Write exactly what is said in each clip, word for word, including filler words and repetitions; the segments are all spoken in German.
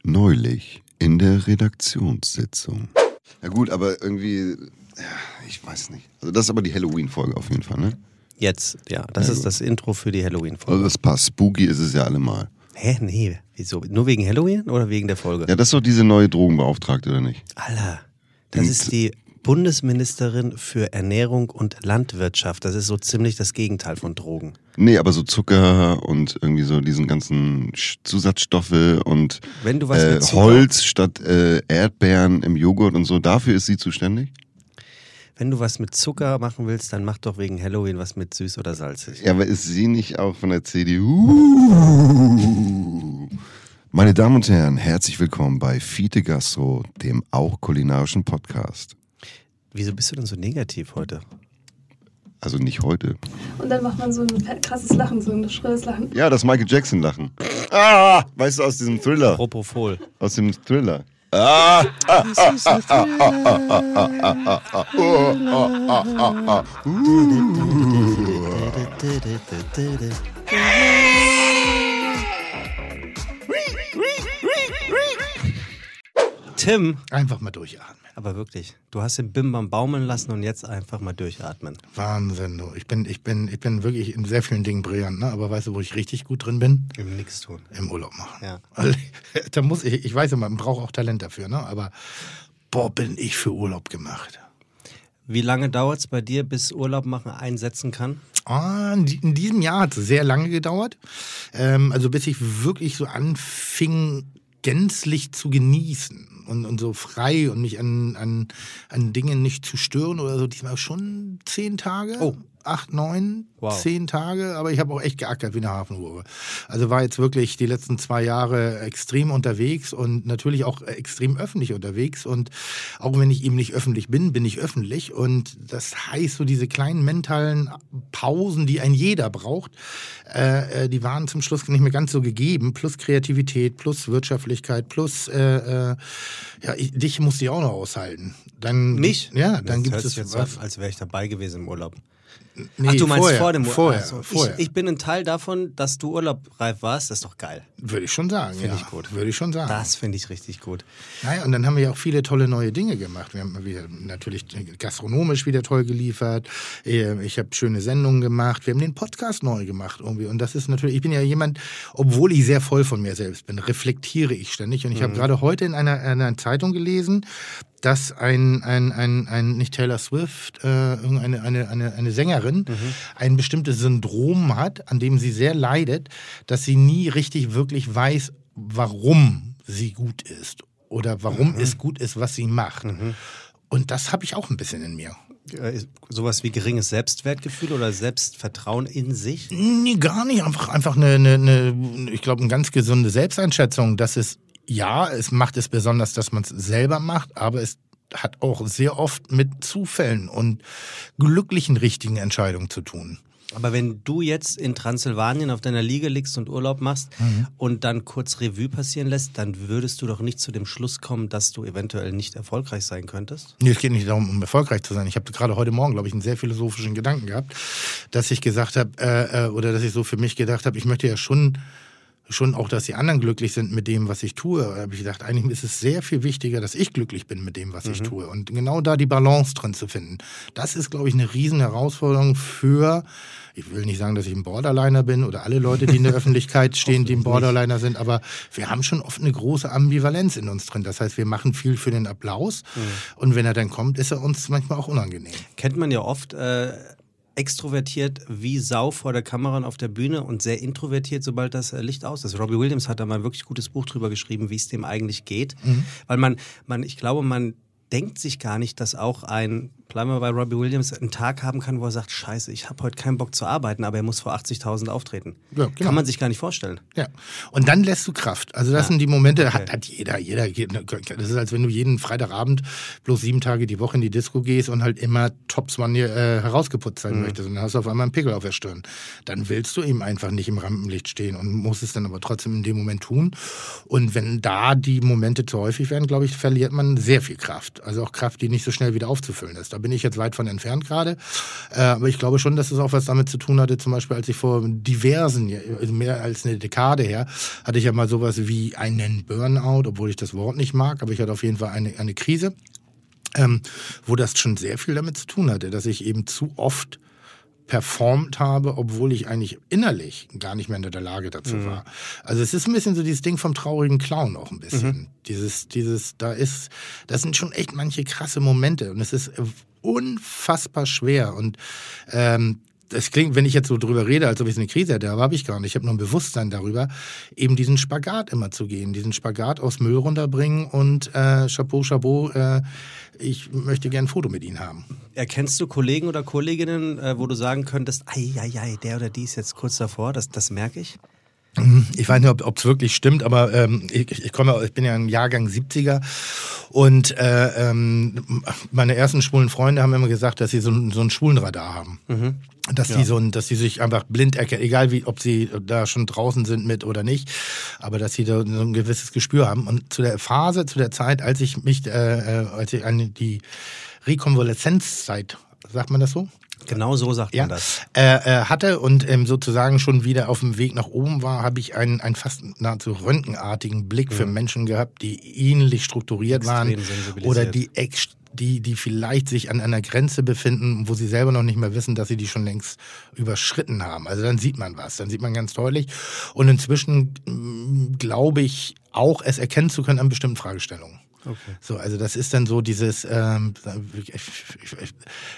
Neulich in der Redaktionssitzung. Ja gut, aber irgendwie, ja, ich weiß nicht. Also das ist aber die Halloween-Folge auf jeden Fall, ne? Jetzt, ja. Das Ja, ist gut. das Intro für die Halloween-Folge. Also das passt. Spooky ist es ja allemal. Hä? Nee, wieso? Nur wegen Halloween oder wegen der Folge? Ja, das ist doch diese neue Drogenbeauftragte, oder nicht? Alter, das Und- ist die Bundesministerin für Ernährung und Landwirtschaft. Das ist so ziemlich das Gegenteil von Drogen. Nee, aber so Zucker und irgendwie so diesen ganzen Sch- Zusatzstoffe und Wenn du was äh, mit Zucker, Holz statt äh, Erdbeeren im Joghurt und so, dafür ist sie zuständig? wenn du was mit Zucker machen willst, dann mach doch wegen Halloween was mit süß oder salzig. Ja, aber ist sie nicht auch von der C D U? Meine Damen und Herren, herzlich willkommen bei Fiete Gastro, dem auch kulinarischen Podcast. Wieso bist du denn so negativ heute? Also nicht heute. Und dann macht man so ein krasses Lachen, so ein schrilles Lachen. Ja, das Michael Jackson Lachen. Ah, weißt du, aus diesem Thriller. Propofol. Aus dem Thriller. Ah, ah, ah, ah, ah, ah, ah, ah, ah, ah, oh, ah, ah, ah, ah, Tim, Einfach mal durchatmen. aber wirklich, du hast den Bimbam baumeln lassen und jetzt einfach mal durchatmen. Wahnsinn, du. Ich bin, ich bin, ich bin wirklich in sehr vielen Dingen brillant, ne? Aber weißt du, wo ich richtig gut drin bin? Im Nix tun. Im Urlaub machen. Ja. Also, da muss ich, ich weiß immer, man braucht auch Talent dafür, ne? Aber boah, bin ich für Urlaub gemacht. Wie lange dauert es bei dir, bis Urlaub machen einsetzen kann? Ah, in die- in diesem Jahr hat es sehr lange gedauert. Ähm, also bis ich wirklich so anfing, gänzlich zu genießen und, und so frei und mich an, an, an Dingen nicht zu stören oder so. Diesmal schon zehn Tage. Oh. Acht, neun, Wow. zehn Tage, aber ich habe auch echt geackert wie eine Hafenhure. Also war jetzt wirklich die letzten zwei Jahre extrem unterwegs und natürlich auch extrem öffentlich unterwegs. Und auch wenn ich eben nicht öffentlich bin, bin ich öffentlich. Und das heißt, so diese kleinen mentalen Pausen, die ein jeder braucht, äh, äh, die waren zum Schluss nicht mehr ganz so gegeben. Plus Kreativität, plus Wirtschaftlichkeit, plus äh, äh, ja, ich, dich musst du ja auch noch aushalten. Dann, Mich? Ja, dann das gibt hört es sich jetzt was. an, als wäre ich dabei gewesen im Urlaub. Nee, Ach, du meinst vorher, vor dem Urlaub? Vorher, Ach so, vorher. Ich, ich bin ein Teil davon, dass du urlaubreif warst. Das ist doch geil. Würde ich schon sagen, Finde ja. ich gut. Würde ich schon sagen. Das finde ich richtig gut. Naja, und dann haben wir ja auch viele tolle neue Dinge gemacht. Wir haben wieder, natürlich gastronomisch wieder toll geliefert. Ich habe schöne Sendungen gemacht. Wir haben den Podcast neu gemacht irgendwie. Und das ist natürlich, ich bin ja jemand, obwohl ich sehr voll von mir selbst bin, reflektiere ich ständig. Und ich habe gerade heute in einer, einer Zeitung gelesen, dass ein, ein, ein, ein nicht Taylor Swift, äh, irgendeine eine, eine, eine Sängerin, Mhm. ein bestimmtes Syndrom hat, an dem sie sehr leidet, dass sie nie richtig wirklich weiß, warum sie gut ist oder warum Mhm. es gut ist, was sie macht. Und das habe ich auch ein bisschen in mir. Äh, Sowas wie geringes Selbstwertgefühl oder Selbstvertrauen in sich? Nee, gar nicht. Einfach, einfach eine, eine, eine ich glaube, eine ganz gesunde Selbsteinschätzung, dass es, ja, es macht es besonders, dass man es selber macht, aber es hat auch sehr oft mit Zufällen und glücklichen, richtigen Entscheidungen zu tun. Aber wenn du jetzt in Transsilvanien auf deiner Liege liegst und Urlaub machst und dann kurz Revue passieren lässt, dann würdest du doch nicht zu dem Schluss kommen, dass du eventuell nicht erfolgreich sein könntest? Nee, es geht nicht darum, um erfolgreich zu sein. Ich habe gerade heute Morgen, glaube ich, einen sehr philosophischen Gedanken gehabt, dass ich gesagt habe, äh, äh, oder dass ich so für mich gedacht habe, ich möchte ja schon, schon auch, dass die anderen glücklich sind mit dem, was ich tue. Da habe ich gedacht, eigentlich ist es sehr viel wichtiger, dass ich glücklich bin mit dem, was ich tue. Und genau da die Balance drin zu finden. Das ist, glaube ich, eine riesen Herausforderung für, ich will nicht sagen, dass ich ein Borderliner bin oder alle Leute, die in der Öffentlichkeit stehen, die ein Borderliner sind, aber wir haben schon oft eine große Ambivalenz in uns drin. Das heißt, wir machen viel für den Applaus und wenn er dann kommt, ist er uns manchmal auch unangenehm. Kennt man ja oft äh, extrovertiert wie Sau vor der Kamera und auf der Bühne und sehr introvertiert, sobald das äh, Licht aus ist. Robbie Williams hat da mal ein wirklich gutes Buch drüber geschrieben, wie es dem eigentlich geht. Weil man, man, ich glaube, man denkt sich gar nicht, dass auch ein, bleiben wir bei Robbie Williams, einen Tag haben kann, wo er sagt, scheiße, ich habe heute keinen Bock zu arbeiten, aber er muss vor achtzigtausend auftreten. Ja, genau. Kann man sich gar nicht vorstellen. Ja, und dann lässt du Kraft. Also das Ja. sind die Momente, Okay. hat, hat jeder, jeder. Das ist, als wenn du jeden Freitagabend bloß sieben Tage die Woche in die Disco gehst und halt immer Tops One äh, herausgeputzt sein Mhm. möchtest. Und dann hast du auf einmal einen Pickel auf der Stirn. Dann willst du eben einfach nicht im Rampenlicht stehen und musst es dann aber trotzdem in dem Moment tun. Und wenn da die Momente zu häufig werden, glaube ich, verliert man sehr viel Kraft. Kraft. Also auch Kraft, die nicht so schnell wieder aufzufüllen ist. Da bin ich jetzt weit von entfernt gerade. Äh, aber ich glaube schon, dass es auch was damit zu tun hatte, zum Beispiel als ich vor diversen, also mehr als eine Dekade her, hatte ich ja mal sowas wie einen Burnout, obwohl ich das Wort nicht mag, aber ich hatte auf jeden Fall eine, eine Krise, ähm, wo das schon sehr viel damit zu tun hatte, dass ich eben zu oft performt habe, obwohl ich eigentlich innerlich gar nicht mehr in der Lage dazu mhm. war. Also es ist ein bisschen so dieses Ding vom traurigen Clown auch ein bisschen. Mhm. Dieses, dieses, da ist, das sind schon echt manche krasse Momente und es ist unfassbar schwer und ähm, das klingt, wenn ich jetzt so drüber rede, als ob ich eine Krise hätte, aber habe ich gar nicht. Ich habe nur ein Bewusstsein darüber, eben diesen Spagat immer zu gehen, diesen Spagat aus Müll runterbringen und äh, Chapeau, Chapeau, äh, ich möchte gerne ein Foto mit Ihnen haben. Erkennst du Kollegen oder Kolleginnen, äh, wo du sagen könntest, ei, ei, ei, der oder die ist jetzt kurz davor, das, das merke ich? Ich weiß nicht, ob es wirklich stimmt, aber ähm, ich, ich komme, ich bin ja im Jahrgang siebziger und äh, ähm, meine ersten schwulen Freunde haben immer gesagt, dass sie so, so ein Schwulenradar haben. Mhm. Dass ja. die so ein, dass die sich einfach blind erkennen, egal wie, ob sie da schon draußen sind mit oder nicht, aber dass sie da so ein gewisses Gespür haben. Und zu der Phase, zu der Zeit, als ich mich, äh, als ich an die Rekonvaleszenzzeit, sagt man das so? Genau so sagt ja, man das. Äh, äh, hatte und ähm, sozusagen schon wieder auf dem Weg nach oben war, habe ich einen, einen fast nahezu röntgenartigen Blick mhm. für Menschen gehabt, die ähnlich strukturiert Extrem waren oder die ex Die, die vielleicht sich an einer Grenze befinden, wo sie selber noch nicht mehr wissen, dass sie die schon längst überschritten haben. Also dann sieht man was, dann sieht man ganz deutlich. Und inzwischen mh, glaube ich auch, es erkennen zu können an bestimmten Fragestellungen. Okay. So, also das ist dann so dieses, ähm, ich, ich, ich,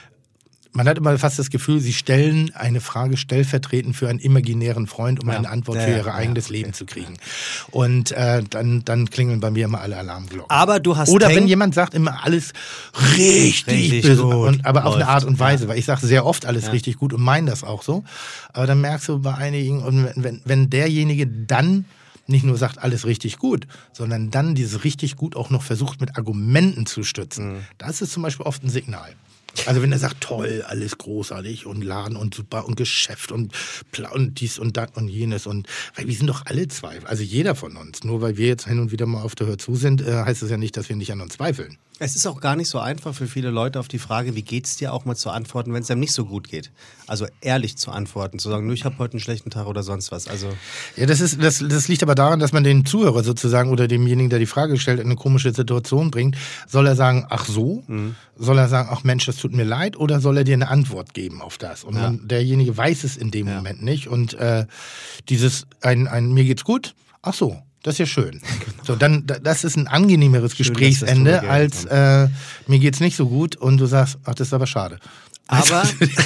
man hat immer fast das Gefühl, sie stellen eine Frage stellvertretend für einen imaginären Freund, um ja, eine Antwort für ihr ja, eigenes ja, okay. Leben zu kriegen. Und äh, dann, dann klingeln bei mir immer alle Alarmglocken. Aber du hast Oder Tank wenn jemand sagt immer alles richtig, richtig gut, und, aber läuft. Auf eine Art und Weise, ja. weil ich sage sehr oft alles ja. richtig gut und meine das auch so. Aber dann merkst du bei einigen, und wenn, wenn derjenige dann nicht nur sagt, alles richtig gut, sondern dann dieses richtig gut auch noch versucht mit Argumenten zu stützen. Mhm. Das ist zum Beispiel oft ein Signal. Also wenn er sagt, toll, alles großartig und Laden und super und Geschäft und, und dies und das und jenes und weil wir sind doch alle Zweifel, also jeder von uns. Nur weil wir jetzt hin und wieder mal auf der Hör zu sind, äh, heißt das ja nicht, dass wir nicht an uns zweifeln. Es ist auch gar nicht so einfach für viele Leute auf die Frage, wie geht's dir, auch mal zu antworten, wenn es einem nicht so gut geht. Also ehrlich zu antworten, zu sagen, nö, ich habe heute einen schlechten Tag oder sonst was. Also ja, das ist das, das liegt aber daran, dass man den Zuhörer sozusagen oder demjenigen, der die Frage stellt, in eine komische Situation bringt. Soll er sagen, ach so? Mhm. Soll er sagen, ach Mensch, das tut mir leid? Oder soll er dir eine Antwort geben auf das? Und ja. man, derjenige weiß es in dem ja. Moment nicht. Und äh, dieses, ein, ein mir geht's gut, ach so. Das ist ja schön. Genau. So, dann, das ist ein angenehmeres schön, Gesprächsende, als äh, mir geht's nicht so gut und du sagst, ach, das ist aber schade. Aber,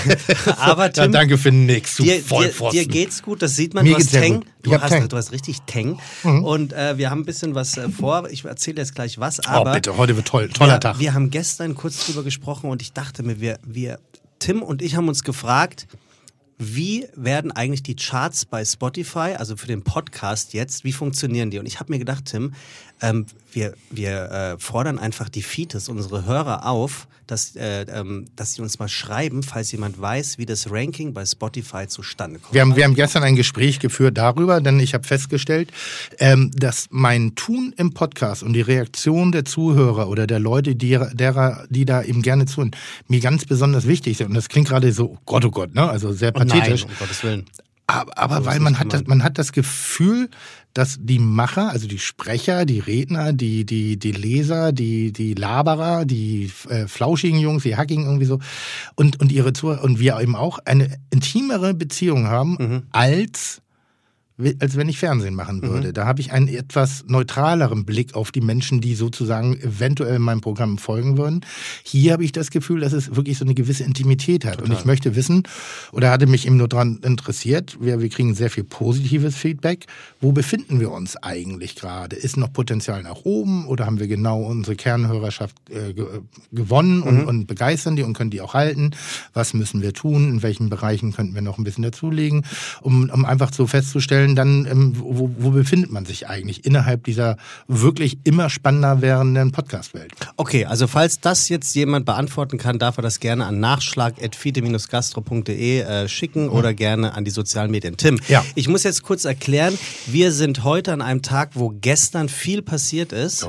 aber Tim, ja, danke für nix, du dir, Vollpfosten. Dir, dir geht's gut, das sieht man, mir du hast Teng. Du hast, Teng. du hast richtig Teng. Mhm. Und äh, wir haben ein bisschen was äh, vor. Ich erzähle jetzt gleich was. Aber oh, bitte, heute wird toll, toller wir, Tag. Wir haben gestern kurz drüber gesprochen und ich dachte mir, wir, wir, Tim und ich haben uns gefragt, wie werden eigentlich die Charts bei Spotify, also für den Podcast jetzt, wie funktionieren die? Und ich habe mir gedacht, Tim, ähm, wir, wir äh, fordern einfach die Feeds, unsere Hörer auf, dass, äh, ähm, dass sie uns mal schreiben, falls jemand weiß, wie das Ranking bei Spotify zustande kommt. Wir haben, wir haben gestern ein Gespräch geführt darüber, denn ich habe festgestellt, ähm, dass mein Tun im Podcast und die Reaktion der Zuhörer oder der Leute, die, derer, die da eben gerne zuhören, mir ganz besonders wichtig sind. Und das klingt gerade so, Gott, oh Gott, ne? Also sehr pathetisch. Oh nein, um Gottes Willen. Aber, aber weil man hat, das, man hat das Gefühl, dass die Macher, also die Sprecher, die Redner, die, die, die Leser, die, die Laberer, die äh, flauschigen Jungs, die hackigen irgendwie so und, und ihre Zuhörer und wir eben auch eine intimere Beziehung haben, mhm. als als wenn ich Fernsehen machen würde. Mhm. Da habe ich einen etwas neutraleren Blick auf die Menschen, die sozusagen eventuell meinem Programm folgen würden. Hier habe ich das Gefühl, dass es wirklich so eine gewisse Intimität hat. Total. Und ich möchte wissen, oder hatte mich eben nur daran interessiert, wir, wir kriegen sehr viel positives Feedback. Wo befinden wir uns eigentlich gerade? Ist noch Potenzial nach oben oder haben wir genau unsere Kernhörerschaft äh, ge- gewonnen mhm. und, und begeistern die und können die auch halten? Was müssen wir tun? In welchen Bereichen könnten wir noch ein bisschen dazulegen? Um, um einfach so festzustellen, dann, ähm, wo, wo befindet man sich eigentlich innerhalb dieser wirklich immer spannender werdenden Podcast-Welt? Okay, also falls das jetzt jemand beantworten kann, darf er das gerne an nachschlag at fide dash gastro punkt de äh, schicken mhm. oder gerne an die sozialen Medien. Tim, ja. ich muss jetzt kurz erklären, wir sind heute an einem Tag, wo gestern viel passiert ist. Oh ja.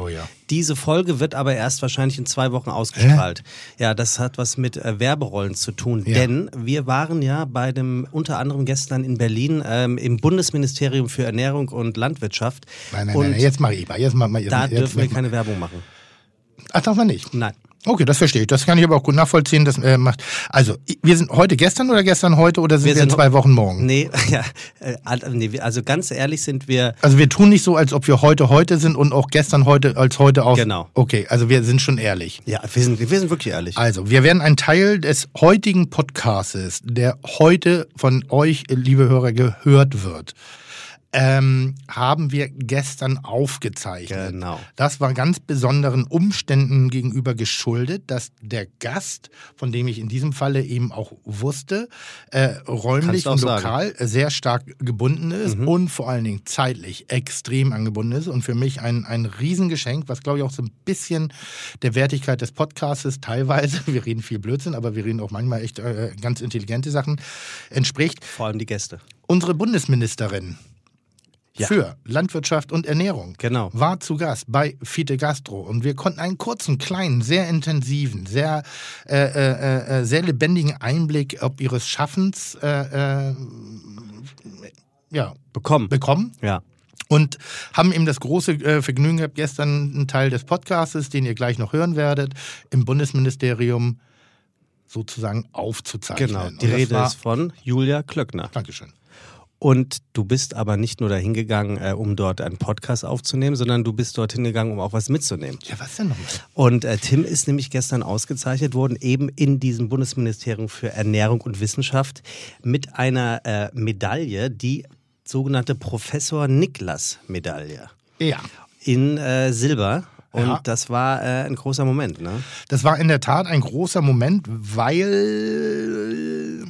Diese Folge wird aber erst wahrscheinlich in zwei Wochen ausgestrahlt. Hä? Ja, das hat was mit äh, Werberollen zu tun. Ja. Denn wir waren ja bei dem, unter anderem gestern in Berlin, ähm, im Bundesministerium für Ernährung und Landwirtschaft. Nein, nein, und nein, jetzt mache ich mal. Jetzt mach, mal jetzt, da jetzt, dürfen jetzt, wir keine Werbung machen. Ach, darf man nicht? Nein. Okay, das verstehe ich. Das kann ich aber auch gut nachvollziehen. Das äh, macht. Also, wir sind heute gestern oder gestern heute oder sind wir, wir in zwei Wochen morgen? Nee, ja, äh, nee, also ganz ehrlich sind wir. Also wir tun nicht so, als ob wir heute heute sind und auch gestern heute als heute aus. Genau. Okay, also wir sind schon ehrlich. Ja, wir sind, wir sind wirklich ehrlich. Also, wir werden ein Teil des heutigen Podcastes, der heute von euch, liebe Hörer, gehört wird. Ähm, haben wir gestern aufgezeichnet. Genau. Das war ganz besonderen Umständen gegenüber geschuldet, dass der Gast, von dem ich in diesem Falle eben auch wusste, äh, räumlich und lokal sagen. sehr stark gebunden ist mhm. und vor allen Dingen zeitlich extrem angebunden ist und für mich ein, ein Riesengeschenk, was glaube ich auch so ein bisschen der Wertigkeit des Podcasts teilweise, wir reden viel Blödsinn, aber wir reden auch manchmal echt äh, ganz intelligente Sachen, entspricht. Vor allem die Gäste. Unsere Bundesministerin Ja. für Landwirtschaft und Ernährung genau. war zu Gast bei Fite Gastro und wir konnten einen kurzen, kleinen, sehr intensiven, sehr, äh, äh, äh, sehr lebendigen Einblick ob ihres Schaffens äh, äh, ja, bekommen. bekommen. Ja. Und haben eben das große äh, Vergnügen gehabt, gestern einen Teil des Podcastes, den ihr gleich noch hören werdet, im Bundesministerium sozusagen aufzuzeichnen. Genau, die Rede ist von Julia Klöckner. Dankeschön. Und du bist aber nicht nur dahin gegangen, äh, um dort einen Podcast aufzunehmen, sondern du bist dorthin gegangen, um auch was mitzunehmen. Ja, was denn nochmal? Und äh, Tim ist nämlich gestern ausgezeichnet worden, eben in diesem Bundesministerium für Ernährung und Wissenschaft mit einer äh, Medaille, die sogenannte Professor-Niklas-Medaille. Ja. In äh, Silber. Und ja. das war äh, ein großer Moment, ne? Das war in der Tat ein großer Moment, weil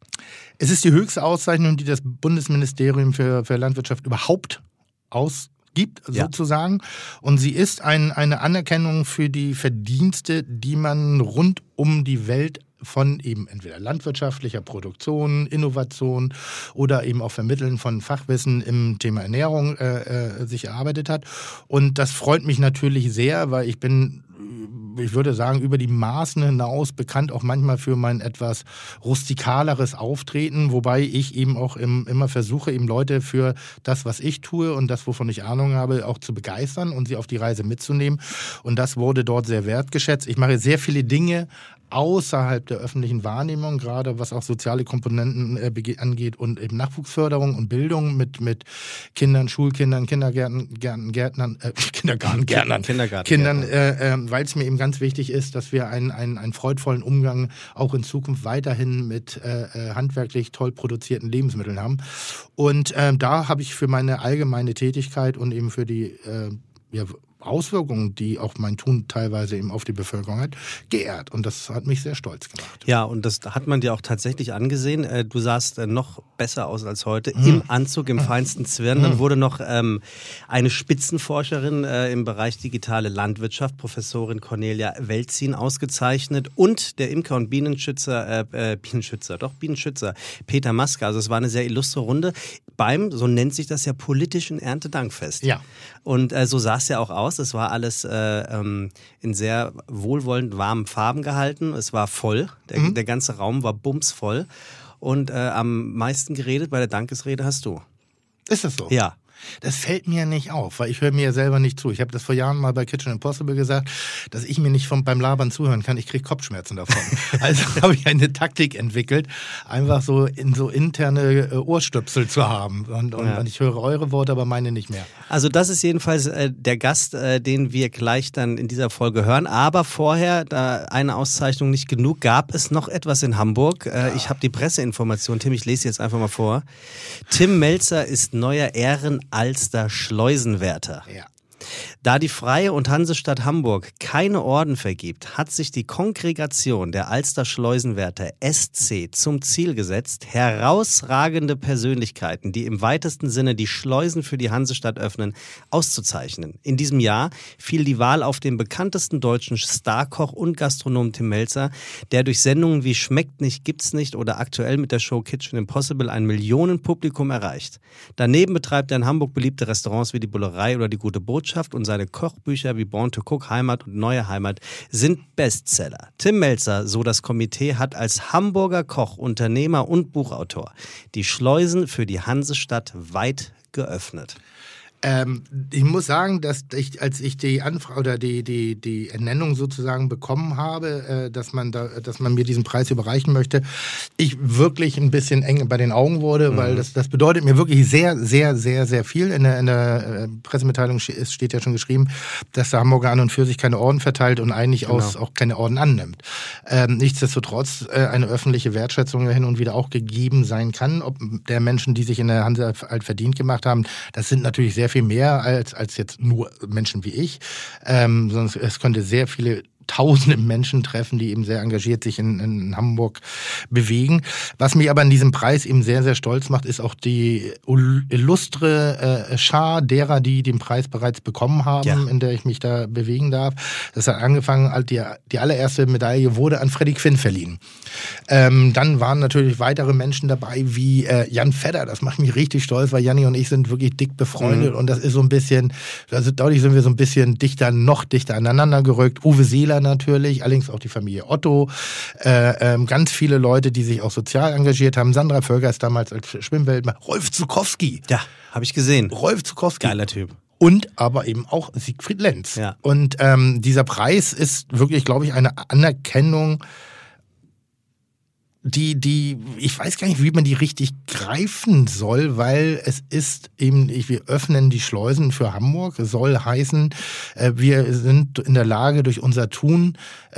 es ist die höchste Auszeichnung, die das Bundesministerium für, für Landwirtschaft überhaupt ausgibt, ja. sozusagen. Und sie ist ein, eine Anerkennung für die Verdienste, die man rund um die Welt von eben entweder landwirtschaftlicher Produktion, Innovation oder eben auch Vermitteln von Fachwissen im Thema Ernährung äh, äh, sich erarbeitet hat. Und das freut mich natürlich sehr, weil ich bin, ich würde sagen, über die Maßen hinaus bekannt auch manchmal für mein etwas rustikaleres Auftreten, wobei ich eben auch im, immer versuche, eben Leute für das, was ich tue und das, wovon ich Ahnung habe, auch zu begeistern und sie auf die Reise mitzunehmen. Und das wurde dort sehr wertgeschätzt. Ich mache sehr viele Dinge außerhalb der öffentlichen Wahrnehmung, gerade was auch soziale Komponenten äh, angeht und eben Nachwuchsförderung und Bildung mit, mit Kindern, Schulkindern, Kindergärten, Gärten, Gärtnern, äh, Kindergarten, Gärtnern, Kindergarten, Kindern, äh, äh, weil es mir eben ganz wichtig ist, dass wir einen, einen, einen freudvollen Umgang auch in Zukunft weiterhin mit äh, handwerklich toll produzierten Lebensmitteln haben. Und äh, da habe ich für meine allgemeine Tätigkeit und eben für die äh, ja, Auswirkungen, die auch mein Tun teilweise eben auf die Bevölkerung hat, geehrt. Und das hat mich sehr stolz gemacht. Ja, und das hat man dir auch tatsächlich angesehen. Du sahst noch besser aus als heute, hm. im Anzug, im feinsten Zwirn. Dann wurde noch ähm, eine Spitzenforscherin äh, im Bereich digitale Landwirtschaft, Professorin Cornelia Welzin, ausgezeichnet und der Imker und Bienenschützer, äh, Bienenschützer, doch Bienenschützer, Peter Maska. Also es war eine sehr illustre Runde beim, so nennt sich das ja, politischen Erntedankfest. Ja. Und äh, so sah es ja auch aus. Es war alles äh, ähm, in sehr wohlwollend warmen Farben gehalten. Es war voll. Der, mhm. der ganze Raum war bumsvoll. Und äh, am meisten geredet bei der Dankesrede hast du. Ist das so? Ja. Das fällt mir nicht auf, weil ich höre mir ja selber nicht zu. Ich habe das vor Jahren mal bei Kitchen Impossible gesagt, dass ich mir nicht vom, beim Labern zuhören kann. Ich kriege Kopfschmerzen davon. Also habe ich eine Taktik entwickelt, einfach so in so interne äh, Ohrstöpsel zu haben. Und, und, ja. und ich höre eure Worte, aber meine nicht mehr. Also das ist jedenfalls äh, der Gast, äh, den wir gleich dann in dieser Folge hören. Aber vorher, da eine Auszeichnung nicht genug, gab es noch etwas in Hamburg. Äh, ja. Ich habe die Presseinformation. Tim, ich lese jetzt einfach mal vor. Tim Melzer ist neuer Ehren Alster Schleusenwärter. Ja. Da die Freie und Hansestadt Hamburg keine Orden vergibt, hat sich die Kongregation der Alster Schleusenwärter S C zum Ziel gesetzt, herausragende Persönlichkeiten, die im weitesten Sinne die Schleusen für die Hansestadt öffnen, auszuzeichnen. In diesem Jahr fiel die Wahl auf den bekanntesten deutschen Starkoch und Gastronom Tim Melzer, der durch Sendungen wie Schmeckt nicht, gibt's nicht oder aktuell mit der Show Kitchen Impossible ein Millionenpublikum erreicht. Daneben betreibt er in Hamburg beliebte Restaurants wie die Bullerei oder die Gute Botschaft, Wirtschaft und seine Kochbücher wie Born to Cook, Heimat und Neue Heimat sind Bestseller. Tim Mälzer, so das Komitee, hat als Hamburger Koch, Unternehmer und Buchautor die Schleusen für die Hansestadt weit geöffnet. Ähm, ich muss sagen, dass ich, als ich die Anfrage oder die, die, die Ernennung sozusagen bekommen habe, äh, dass man da, dass man mir diesen Preis überreichen möchte, ich wirklich ein bisschen eng bei den Augen wurde, mhm. weil das, das bedeutet mir wirklich sehr, sehr, sehr, sehr viel. In der, in der äh, Pressemitteilung steht ja schon geschrieben, dass der Hamburger an und für sich keine Orden verteilt und eigentlich genau. aus auch keine Orden annimmt. Ähm, nichtsdestotrotz äh, eine öffentliche Wertschätzung hin und wieder auch gegeben sein kann, ob der Menschen, die sich in der Hanse halt verdient gemacht haben, das sind natürlich sehr viel mehr als, als jetzt nur Menschen wie ich. Ähm, sonst, es könnte sehr viele tausende Menschen treffen, die eben sehr engagiert sich in, in Hamburg bewegen. Was mich aber an diesem Preis eben sehr, sehr stolz macht, ist auch die illustre äh, Schar derer, die den Preis bereits bekommen haben, ja. in der ich mich da bewegen darf. Das hat angefangen, die, die allererste Medaille wurde an Freddy Quinn verliehen. Ähm, dann waren natürlich weitere Menschen dabei, wie äh, Jan Fedder. Das macht mich richtig stolz, weil Janni und ich sind wirklich dick befreundet mhm. und das ist so ein bisschen, also dadurch sind wir so ein bisschen dichter, noch dichter aneinander gerückt. Uwe Seeler natürlich, allerdings auch die Familie Otto, äh, ähm, ganz viele Leute, die sich auch sozial engagiert haben. Sandra Völker ist damals als Schwimmweltmeister, Rolf Zukowski. Ja, habe ich gesehen. Rolf Zukowski. Geiler Typ. Und aber eben auch Siegfried Lenz. Ja. Und ähm, dieser Preis ist wirklich, glaube ich, eine Anerkennung, die, die, ich weiß gar nicht, wie man die richtig greifen soll, weil es ist eben, wir öffnen die Schleusen für Hamburg. Es soll heißen, wir sind in der Lage, durch unser Tun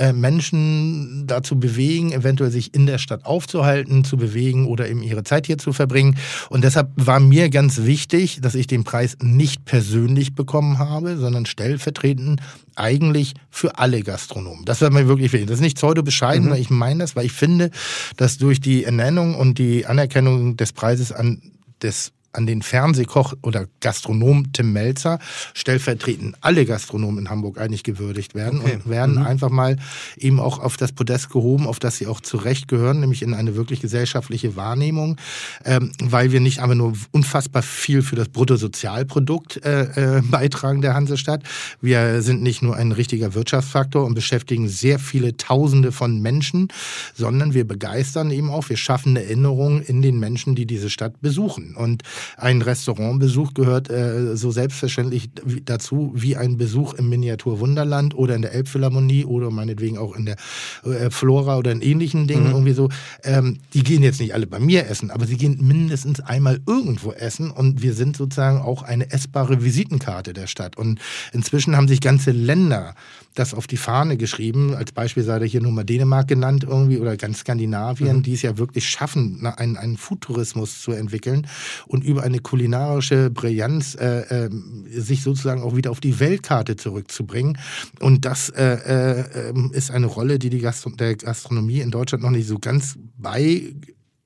Menschen dazu bewegen, eventuell sich in der Stadt aufzuhalten, zu bewegen oder eben ihre Zeit hier zu verbringen. Und deshalb war mir ganz wichtig, dass ich den Preis nicht persönlich bekommen habe, sondern stellvertretend eigentlich für alle Gastronomen. Das war mir wirklich wichtig. Das ist nicht pseudo-bescheiden, mhm. weil ich meine das, weil ich finde, dass durch die Ernennung und die Anerkennung des Preises an des an den Fernsehkoch oder Gastronom Tim Mälzer stellvertretend alle Gastronomen in Hamburg eigentlich gewürdigt werden okay. und werden mhm. einfach mal eben auch auf das Podest gehoben, auf das sie auch zu Recht gehören, nämlich in eine wirklich gesellschaftliche Wahrnehmung, ähm, weil wir nicht einfach nur unfassbar viel für das Bruttosozialprodukt äh, äh, beitragen der Hansestadt. Wir sind nicht nur ein richtiger Wirtschaftsfaktor und beschäftigen sehr viele Tausende von Menschen, sondern wir begeistern eben auch, wir schaffen eine Erinnerung in den Menschen, die diese Stadt besuchen. Und ein Restaurantbesuch gehört äh, so selbstverständlich dazu wie ein Besuch im Miniatur-Wunderland oder in der Elbphilharmonie oder meinetwegen auch in der äh, Flora oder in ähnlichen Dingen. Mhm. Irgendwie so. Ähm, die gehen jetzt nicht alle bei mir essen, aber sie gehen mindestens einmal irgendwo essen und wir sind sozusagen auch eine essbare Visitenkarte der Stadt. Und inzwischen haben sich ganze Länder das auf die Fahne geschrieben. Als Beispiel sei da hier nur mal Dänemark genannt irgendwie oder ganz Skandinavien, mhm. die es ja wirklich schaffen, einen, einen Foodtourismus zu entwickeln und über eine kulinarische Brillanz äh, äh, sich sozusagen auch wieder auf die Weltkarte zurückzubringen. Und das äh, äh, ist eine Rolle, die, die Gastro- der Gastronomie in Deutschland noch nicht so ganz bei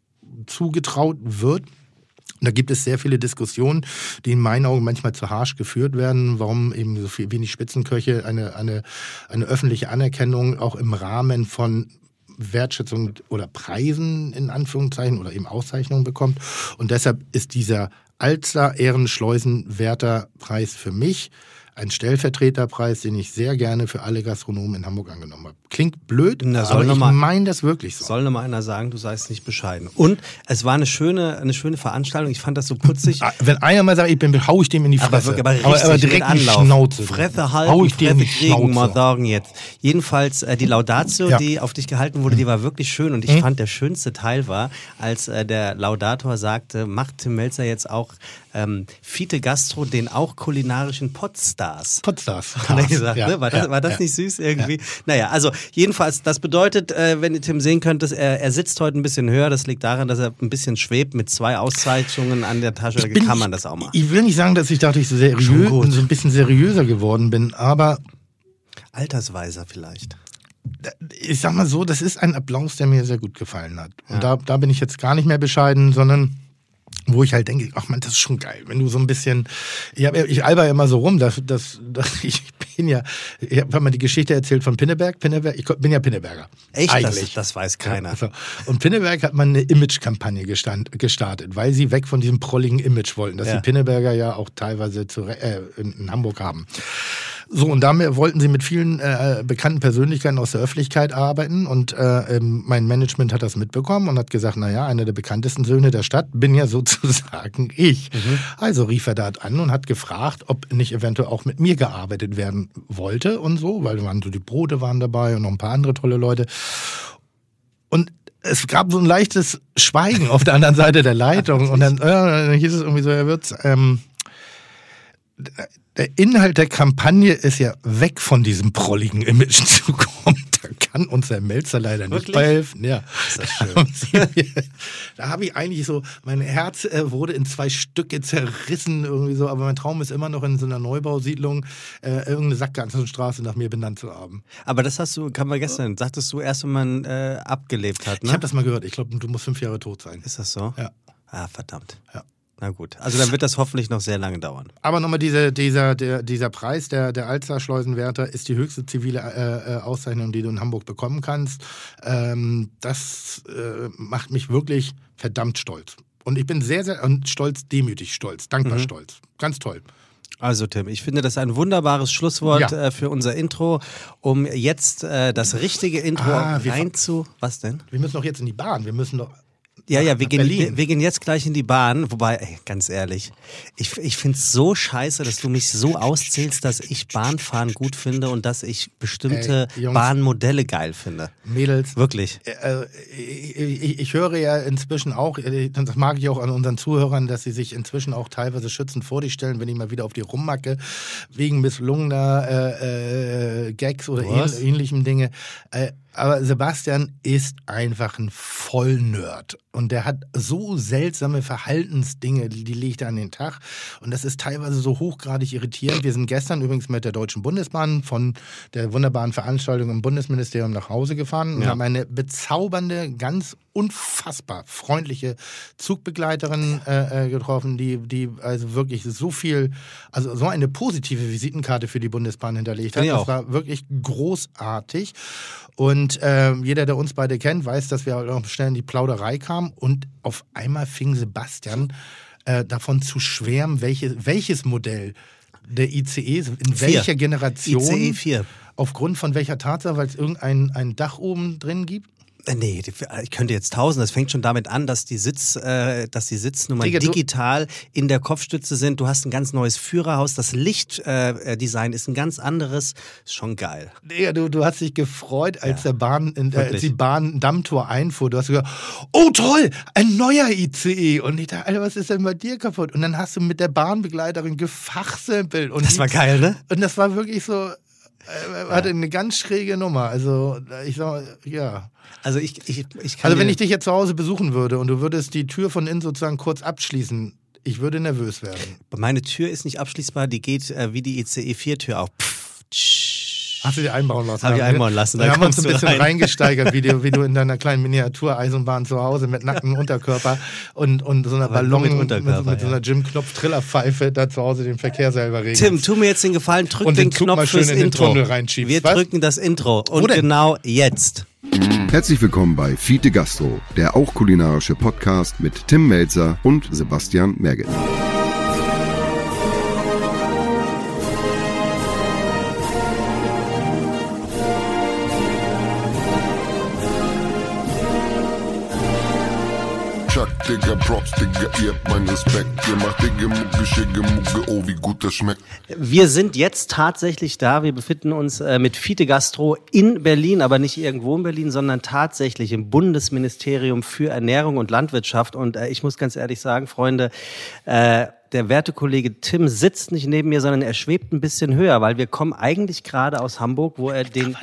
zugetraut wird. Und da gibt es sehr viele Diskussionen, die in meinen Augen manchmal zu harsch geführt werden, warum eben so viel wenig Spitzenköche eine, eine, eine öffentliche Anerkennung auch im Rahmen von Wertschätzung oder Preisen in Anführungszeichen oder eben Auszeichnungen bekommt. Und deshalb ist dieser Alster Ehrenschleusenwärterpreis für mich ein Stellvertreterpreis, den ich sehr gerne für alle Gastronomen in Hamburg angenommen habe. Klingt blöd, Na, aber ich meine das wirklich so. Soll noch mal einer sagen, du seist nicht bescheiden. Und es war eine schöne, eine schöne Veranstaltung. Ich fand das so putzig. Wenn einer mal sagt, ich bin, hau ich dem in die Fresse. Aber, wirklich, aber, aber, aber direkt in die Schnauze. Fresse halten, hau ich Fresse in die kriegen, Schnauze. Mal sagen jetzt. Jedenfalls äh, die Laudatio, ja. die auf dich gehalten wurde, die war wirklich schön. Und ich mhm. fand, der schönste Teil war, als äh, der Laudator sagte, macht Tim Mälzer jetzt auch ähm, Fiete Gastro den auch kulinarischen Podstars. Podstars. Hat er gesagt, ja, ne? War das, ja, war das ja. nicht süß irgendwie? Ja. Naja, also jedenfalls, das bedeutet, äh, wenn ihr Tim sehen könnt, dass er, er sitzt heute ein bisschen höher. Das liegt daran, dass er ein bisschen schwebt mit zwei Auszeichnungen an der Tasche. Da kann man das auch mal. Ich will nicht sagen, dass ich dadurch so, seriös, so ein bisschen seriöser geworden bin, aber altersweiser vielleicht. Ich sag mal so, das ist ein Applaus, der mir sehr gut gefallen hat. Und ja. da, da bin ich jetzt gar nicht mehr bescheiden, sondern wo ich halt denke, ach man, das ist schon geil, wenn du so ein bisschen, ich, hab, ich alber ja immer so rum, dass, dass, dass ich bin ja, ich habe mal die Geschichte erzählt von Pinneberg. Pinneberg, ich bin ja Pinneberger. Echt? Eigentlich. Das, das weiß keiner. Ja, so. Und Pinneberg hat mal eine Image-Kampagne gestand, gestartet, weil sie weg von diesem prolligen Image wollten, das ja. die Pinneberger ja auch teilweise zu, äh, in, in Hamburg haben. So, und damit wollten sie mit vielen äh, bekannten Persönlichkeiten aus der Öffentlichkeit arbeiten und äh, mein Management hat das mitbekommen und hat gesagt, naja, einer der bekanntesten Söhne der Stadt bin ja sozusagen ich. Mhm. Also rief er da an und hat gefragt, ob nicht eventuell auch mit mir gearbeitet werden wollte und so, weil waren so die Brote waren dabei und noch ein paar andere tolle Leute. Und es gab so ein leichtes Schweigen auf der anderen Seite der Leitung und dann, äh, dann hieß es irgendwie so, Herr Wirtz, ähm, der Inhalt der Kampagne ist ja weg von diesem prolligen Image zu kommen. Da kann uns der Melzer leider nicht bei helfen. Ja. Ist das schön. Da habe ich eigentlich so, mein Herz äh, wurde in zwei Stücke zerrissen irgendwie so, aber mein Traum ist immer noch in so einer Neubausiedlung äh, irgendeine Sackgassenstraße nach mir benannt zu haben. Aber das hast du, kann man gestern, sagtest du erst, wenn man äh, abgelebt hat, ne? Ich habe das mal gehört. Ich glaube, du musst fünf Jahre tot sein. Ist das so? Ja. Ah, verdammt. Ja. Na gut, also dann wird das hoffentlich noch sehr lange dauern. Aber nochmal diese, dieser, der, dieser Preis der, der Alster-Schleusenwärter ist die höchste zivile äh, Auszeichnung, die du in Hamburg bekommen kannst. Ähm, das äh, macht mich wirklich verdammt stolz. Und ich bin sehr, sehr und stolz, demütig stolz, dankbar mhm. stolz. Ganz toll. Also Tim, ich finde das ein wunderbares Schlusswort ja. äh, für unser Intro, um jetzt äh, das richtige Intro ah, rein zu... Was denn? Wir müssen doch jetzt in die Bahn, wir müssen doch... Ja, ja, wir gehen, wir, wir gehen jetzt gleich in die Bahn. Wobei, ey, ganz ehrlich, ich, ich finde es so scheiße, dass du mich so auszählst, dass ich Bahnfahren gut finde und dass ich bestimmte ey, Jungs, Bahnmodelle geil finde. Mädels. Wirklich. Äh, ich, ich, ich höre ja inzwischen auch, das mag ich auch an unseren Zuhörern, dass sie sich inzwischen auch teilweise schützend vor dich stellen, wenn ich mal wieder auf die rummacke, wegen misslungener äh, äh, Gags oder ähn, ähnlichem Dinge. Äh, Aber Sebastian ist einfach ein Vollnerd. Und der hat so seltsame Verhaltensdinge, die legt er an den Tag. Und das ist teilweise so hochgradig irritierend. Wir sind gestern übrigens mit der Deutschen Bundesbahn von der wunderbaren Veranstaltung im Bundesministerium nach Hause gefahren und ja. haben eine bezaubernde, ganz unfassbar freundliche Zugbegleiterin äh, getroffen, die, die also wirklich so viel, also so eine positive Visitenkarte für die Bundesbahn hinterlegt hat. Ja, das war wirklich großartig. Und äh, jeder, der uns beide kennt, weiß, dass wir halt auch schnell in die Plauderei kamen. Und auf einmal fing Sebastian äh, davon zu schwärmen, welche, welches Modell der I C E, in vier. welcher Generation, I C E vier. Aufgrund von welcher Tatsache, weil es irgendein ein Dach oben drin gibt. Nee, ich könnte jetzt tausend. Das fängt schon damit an, dass die, Sitz, äh, dass die Sitznummern Digga, digital in der Kopfstütze sind. Du hast ein ganz neues Führerhaus. Das Lichtdesign äh, ist ein ganz anderes. Ist schon geil. Digga, du, du hast dich gefreut, als, ja, der Bahn, in, äh, als die Bahn Dammtor einfuhr. Du hast gesagt, oh toll, ein neuer I C E. Und ich dachte, Alter, was ist denn bei dir kaputt? Und dann hast du mit der Bahnbegleiterin gefachsimpelt. Und das die, war geil, ne? Und das war wirklich so... Er hatte eine ganz schräge Nummer. Also, ich sag, ja. Also, ich, ich, ich kann also wenn ich dich jetzt zu Hause besuchen würde und du würdest die Tür von innen sozusagen kurz abschließen, ich würde nervös werden. Meine Tür ist nicht abschließbar, die geht äh, wie die I C E vier Tür auf. Pff, Hast du die einbauen lassen? Hab ich einbauen lassen. Wir haben uns ein du bisschen rein. reingesteigert, wie du, wie du in deiner kleinen Miniatureisenbahn zu Hause mit nacktem Unterkörper und, und so einer Aber Ballon mit mit, Unterkörper, mit so einer ja. Jim-Knopf-Trillerpfeife da zu Hause den Verkehr selber regeln. Tim, tu mir jetzt den Gefallen, drück Und den, den Zug Knopf mal schön fürs in den Intro. Tunnel reinschiebst, Wir was? drücken das Intro. Wo Und denn? genau jetzt. Herzlich willkommen bei Fiete Gastro, der auch kulinarische Podcast mit Tim Melzer und Sebastian Merget. Digga, Props, Digga, ihr habt meinen Respekt. Ihr macht Digga, Mucke, Schicke, Mucke, oh, wie gut das schmeckt. Wir sind jetzt tatsächlich da. Wir befinden uns äh, mit Fiete Gastro in Berlin, aber nicht irgendwo in Berlin, sondern tatsächlich im Bundesministerium für Ernährung und Landwirtschaft. Und äh, ich muss ganz ehrlich sagen, Freunde, äh, der werte Kollege Tim sitzt nicht neben mir, sondern er schwebt ein bisschen höher, weil wir kommen eigentlich gerade aus Hamburg, wo er den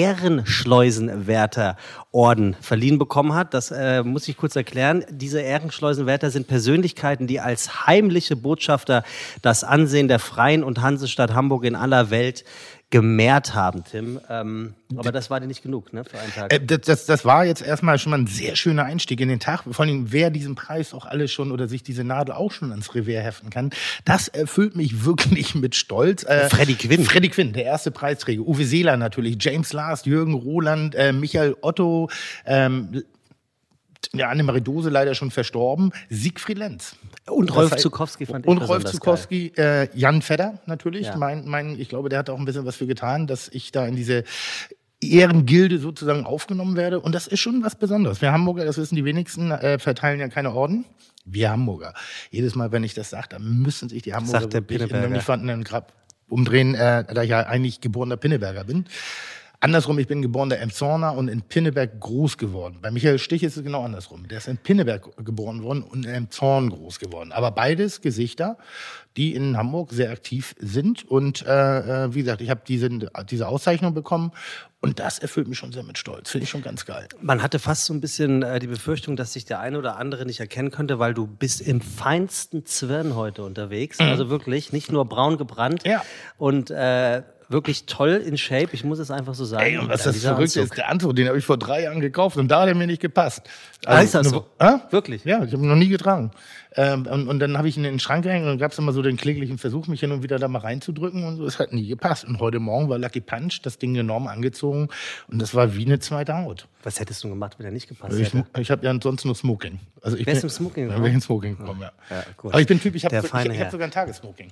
Ehrenschleusenwärterorden verliehen bekommen hat. Das äh, muss ich kurz erklären. Diese Ehrenschleusenwärter sind Persönlichkeiten, die als heimliche Botschafter das Ansehen der Freien und Hansestadt Hamburg in aller Welt gemehrt haben, Tim. Ähm, aber das war dir nicht genug, ne, für einen Tag? Äh, das, das, das war jetzt erstmal schon mal ein sehr schöner Einstieg in den Tag. Vor allem, wer diesen Preis auch alle schon oder sich diese Nadel auch schon ans Revers heften kann, das erfüllt mich wirklich mit Stolz. Äh, Freddy Quinn. Freddy Quinn, der erste Preisträger. Uwe Seeler natürlich, James Last, Jürgen Roland, äh, Michael Otto, ähm, ja, Annemarie Dose leider schon verstorben, Siegfried Lenz. Und Rolf heißt, Zukowski fand ich Und Rolf besonders Zukowski, äh, Jan Fedder natürlich. Ja. Mein, mein, ich glaube, der hat auch ein bisschen was für getan, dass ich da in diese Ehrengilde sozusagen aufgenommen werde. Und das ist schon was Besonderes. Wir Hamburger, das wissen die wenigsten, äh, verteilen ja keine Orden. Wir Hamburger. Jedes Mal, wenn ich das sage, dann müssen sich die Hamburger Sagt der wirklich in Pinneberger. einem nicht vorhandenen Grab umdrehen, äh, da ich ja eigentlich geborener Pinneberger bin. Andersrum, ich bin geborener Emshorner und in Pinneberg groß geworden. Bei Michael Stich ist es genau andersrum. Der ist in Pinneberg geboren worden und in Emshorn groß geworden. Aber beides Gesichter, die in Hamburg sehr aktiv sind. Und äh, wie gesagt, ich habe diese, diese Auszeichnung bekommen und das erfüllt mich schon sehr mit Stolz. Finde ich schon ganz geil. Man hatte fast so ein bisschen äh, die Befürchtung, dass sich der eine oder andere nicht erkennen könnte, weil du bist im feinsten Zwirn heute unterwegs. Mhm. Also wirklich, nicht nur braun gebrannt. Ja. Und äh, wirklich toll in Shape, ich muss es einfach so sagen. Ey, und was Ja, das dieser Verrückte Anzug. ist, der Anzug, den habe ich vor drei Jahren gekauft und da hat er mir nicht gepasst. Ah, ist das eine so? Wo- Hä? Wirklich? Ja, ich habe ihn noch nie getragen. Ähm, und, und dann habe ich ihn in den Schrank gehängt und dann gab es immer so den kläglichen Versuch, mich hin und wieder da mal reinzudrücken und so. Es hat nie gepasst. Und heute Morgen war Lucky Punch, das Ding genommen, angezogen und das war wie eine zweite Haut. Was hättest du gemacht, wenn er nicht gepasst Ich, hätte? ich habe ja sonst nur Smoking. Also ich Wer ist bin- im Smoking Ja, gekommen? wäre in Smoking gekommen, ja. Ja, gut. Aber ich bin Typ, ich habe Der so, ich, feine ich Herr. hab sogar ein Tagessmoking.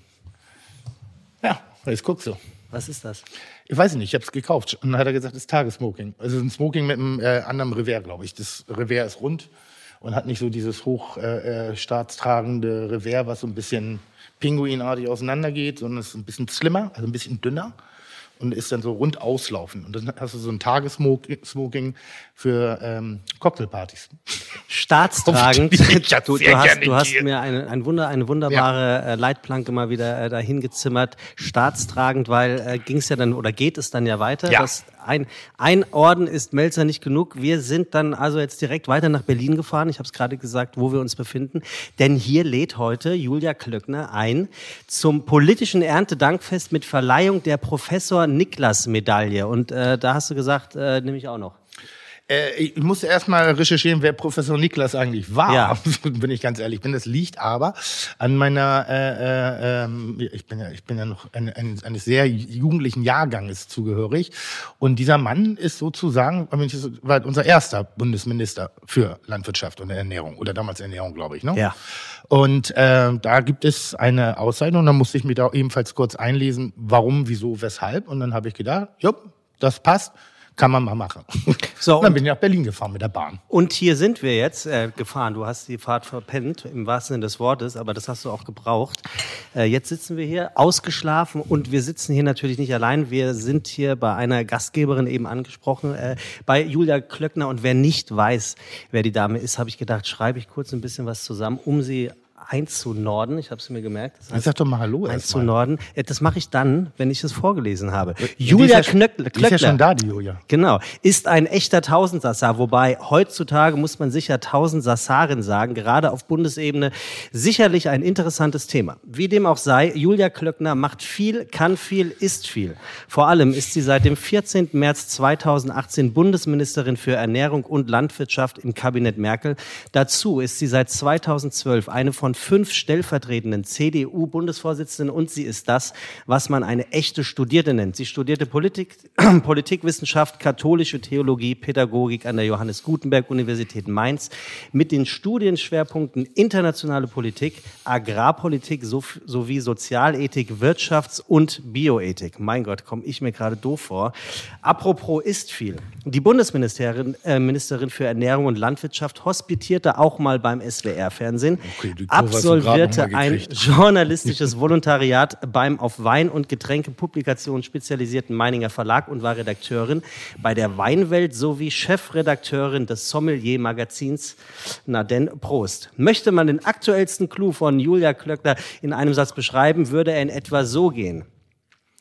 Ja, jetzt guckst du. Was ist das? Ich weiß nicht, ich habe es gekauft. Und dann hat er gesagt, das ist Tagessmoking. Also ein Smoking mit einem äh, anderen Revers, glaube ich. Das Revers ist rund und hat nicht so dieses hoch äh, äh, staatstragende Revers, was so ein bisschen pinguinartig auseinandergeht, sondern es ist ein bisschen slimmer, also ein bisschen dünner und ist dann so rund auslaufen. Und dann hast du so ein Tagessmoking für ähm, Cocktailpartys. Staatstragend. Ich hätte Du, sehr du hast, gerne du hast hier. mir eine, ein Wunder, eine wunderbare äh, Leitplanke mal wieder äh, dahin gezimmert. Staatstragend, weil äh, ging es ja dann oder geht es dann ja weiter. Ja. Das ein, ein Orden ist Melzer nicht genug. Wir sind dann also jetzt direkt weiter nach Berlin gefahren. Ich habe es gerade gesagt, wo wir uns befinden. Denn hier lädt heute Julia Klöckner ein zum politischen Erntedankfest mit Verleihung der Professor-Niklas-Medaille. Und äh, da hast du gesagt, äh, nehme ich auch noch. Äh, ich musste erst mal recherchieren, wer Professor Niklas eigentlich war, Ja. bin ich ganz ehrlich bin. Das liegt aber an meiner, äh, äh, ähm, ich bin ja, ich bin ja noch ein, ein, eines sehr jugendlichen Jahrganges zugehörig. Und dieser Mann ist sozusagen, war unser erster Bundesminister für Landwirtschaft und Ernährung. Oder damals Ernährung, glaube ich, ne? Ja. Und äh, da gibt es eine Auszeichnung. Da musste ich mich da ebenfalls kurz einlesen, warum, wieso, weshalb. Und dann habe ich gedacht, jupp, das passt. Kann man mal machen. So, und dann und- bin ich nach Berlin gefahren mit der Bahn. Und hier sind wir jetzt äh, gefahren. Du hast die Fahrt verpennt, im wahrsten Sinne des Wortes, aber das hast du auch gebraucht. Äh, jetzt sitzen wir hier, ausgeschlafen, und wir sitzen hier natürlich nicht allein. Wir sind hier bei einer Gastgeberin eben angesprochen, äh, bei Julia Klöckner. Und wer nicht weiß, wer die Dame ist, habe ich gedacht, schreibe ich kurz ein bisschen was zusammen, um sie einzunorden. Ich habe es mir gemerkt. Das Jetzt sag doch mal Hallo erst mal. einzunorden. Ja, das mache ich dann, wenn ich es vorgelesen habe. Die ist Julia ja schon- Knöck- Die ist Klöckner. ja schon da, die Julia. Genau. Ist ein echter Tausendsasar, wobei heutzutage muss man sicher Tausendsasarin sagen, gerade auf Bundesebene. Sicherlich ein interessantes Thema. Wie dem auch sei, Julia Klöckner macht viel, kann viel, ist viel. Vor allem ist sie seit dem vierzehnten März zweitausendachtzehn Bundesministerin für Ernährung und Landwirtschaft im Kabinett Merkel. Dazu ist sie seit zweitausendzwölf eine von fünf stellvertretenden C D U-Bundesvorsitzenden und sie ist das, was man eine echte Studierte nennt. Sie studierte Politik, Politikwissenschaft, katholische Theologie, Pädagogik an der Johannes Gutenberg Universität Mainz mit den Studienschwerpunkten internationale Politik, Agrarpolitik so, sowie Sozialethik, Wirtschafts- und Bioethik. Mein Gott, komme ich mir gerade doof vor. Apropos ist viel. Die Bundesministerin äh, Ministerin für Ernährung und Landwirtschaft hospitierte auch mal beim S W R-Fernsehen, Okay, die Kurve hast du gerade absolvierte noch mal ein gekriegt. journalistisches Volontariat beim auf Wein- und Getränkepublikationen spezialisierten Meininger Verlag und war Redakteurin bei der Weinwelt sowie Chefredakteurin des Sommelier-Magazins. Na denn, Prost. Möchte man den aktuellsten Clou von Julia Klöckner in einem Satz beschreiben, würde er in etwa so gehen.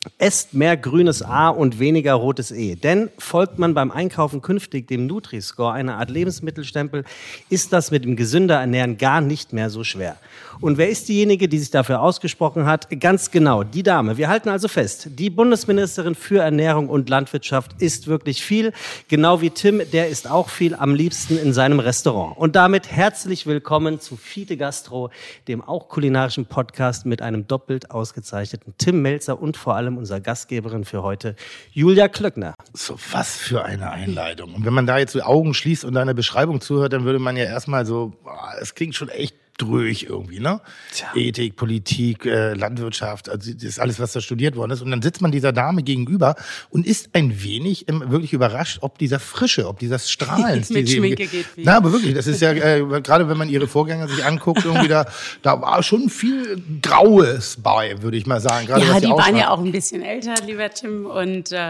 Esst mehr grünes A und weniger rotes E. Denn folgt man beim Einkaufen künftig dem Nutri-Score, einer Art Lebensmittelstempel, ist das mit dem gesünder Ernähren gar nicht mehr so schwer. Und wer ist diejenige, die sich dafür ausgesprochen hat? Ganz genau, die Dame. Wir halten also fest, die Bundesministerin für Ernährung und Landwirtschaft isst wirklich viel. Genau wie Tim, der isst auch viel, am liebsten in seinem Restaurant. Und damit herzlich willkommen zu Fiete Gastro, dem auch kulinarischen Podcast mit einem doppelt ausgezeichneten Tim Melzer und vor allem unserer Gastgeberin für heute, Julia Klöckner. So, was für eine Einleitung. Und wenn man da jetzt die Augen schließt und deiner Beschreibung zuhört, dann würde man ja erstmal so, es klingt schon echt dröch irgendwie, ne? Tja. Ethik, Politik, äh, Landwirtschaft, also das ist alles, was da studiert worden ist. Und dann sitzt man dieser Dame gegenüber und ist ein wenig ähm, wirklich überrascht, ob dieser Frische, ob dieser Strahlens. Mit die Schminke sie, geht viel. Na, aber wirklich, das ist ja, äh, gerade wenn man ihre Vorgänger sich anguckt, irgendwie da, da war schon viel Graues bei, würde ich mal sagen. Gerade, ja, was die ausmacht. waren ja auch ein bisschen älter, lieber Tim, und äh,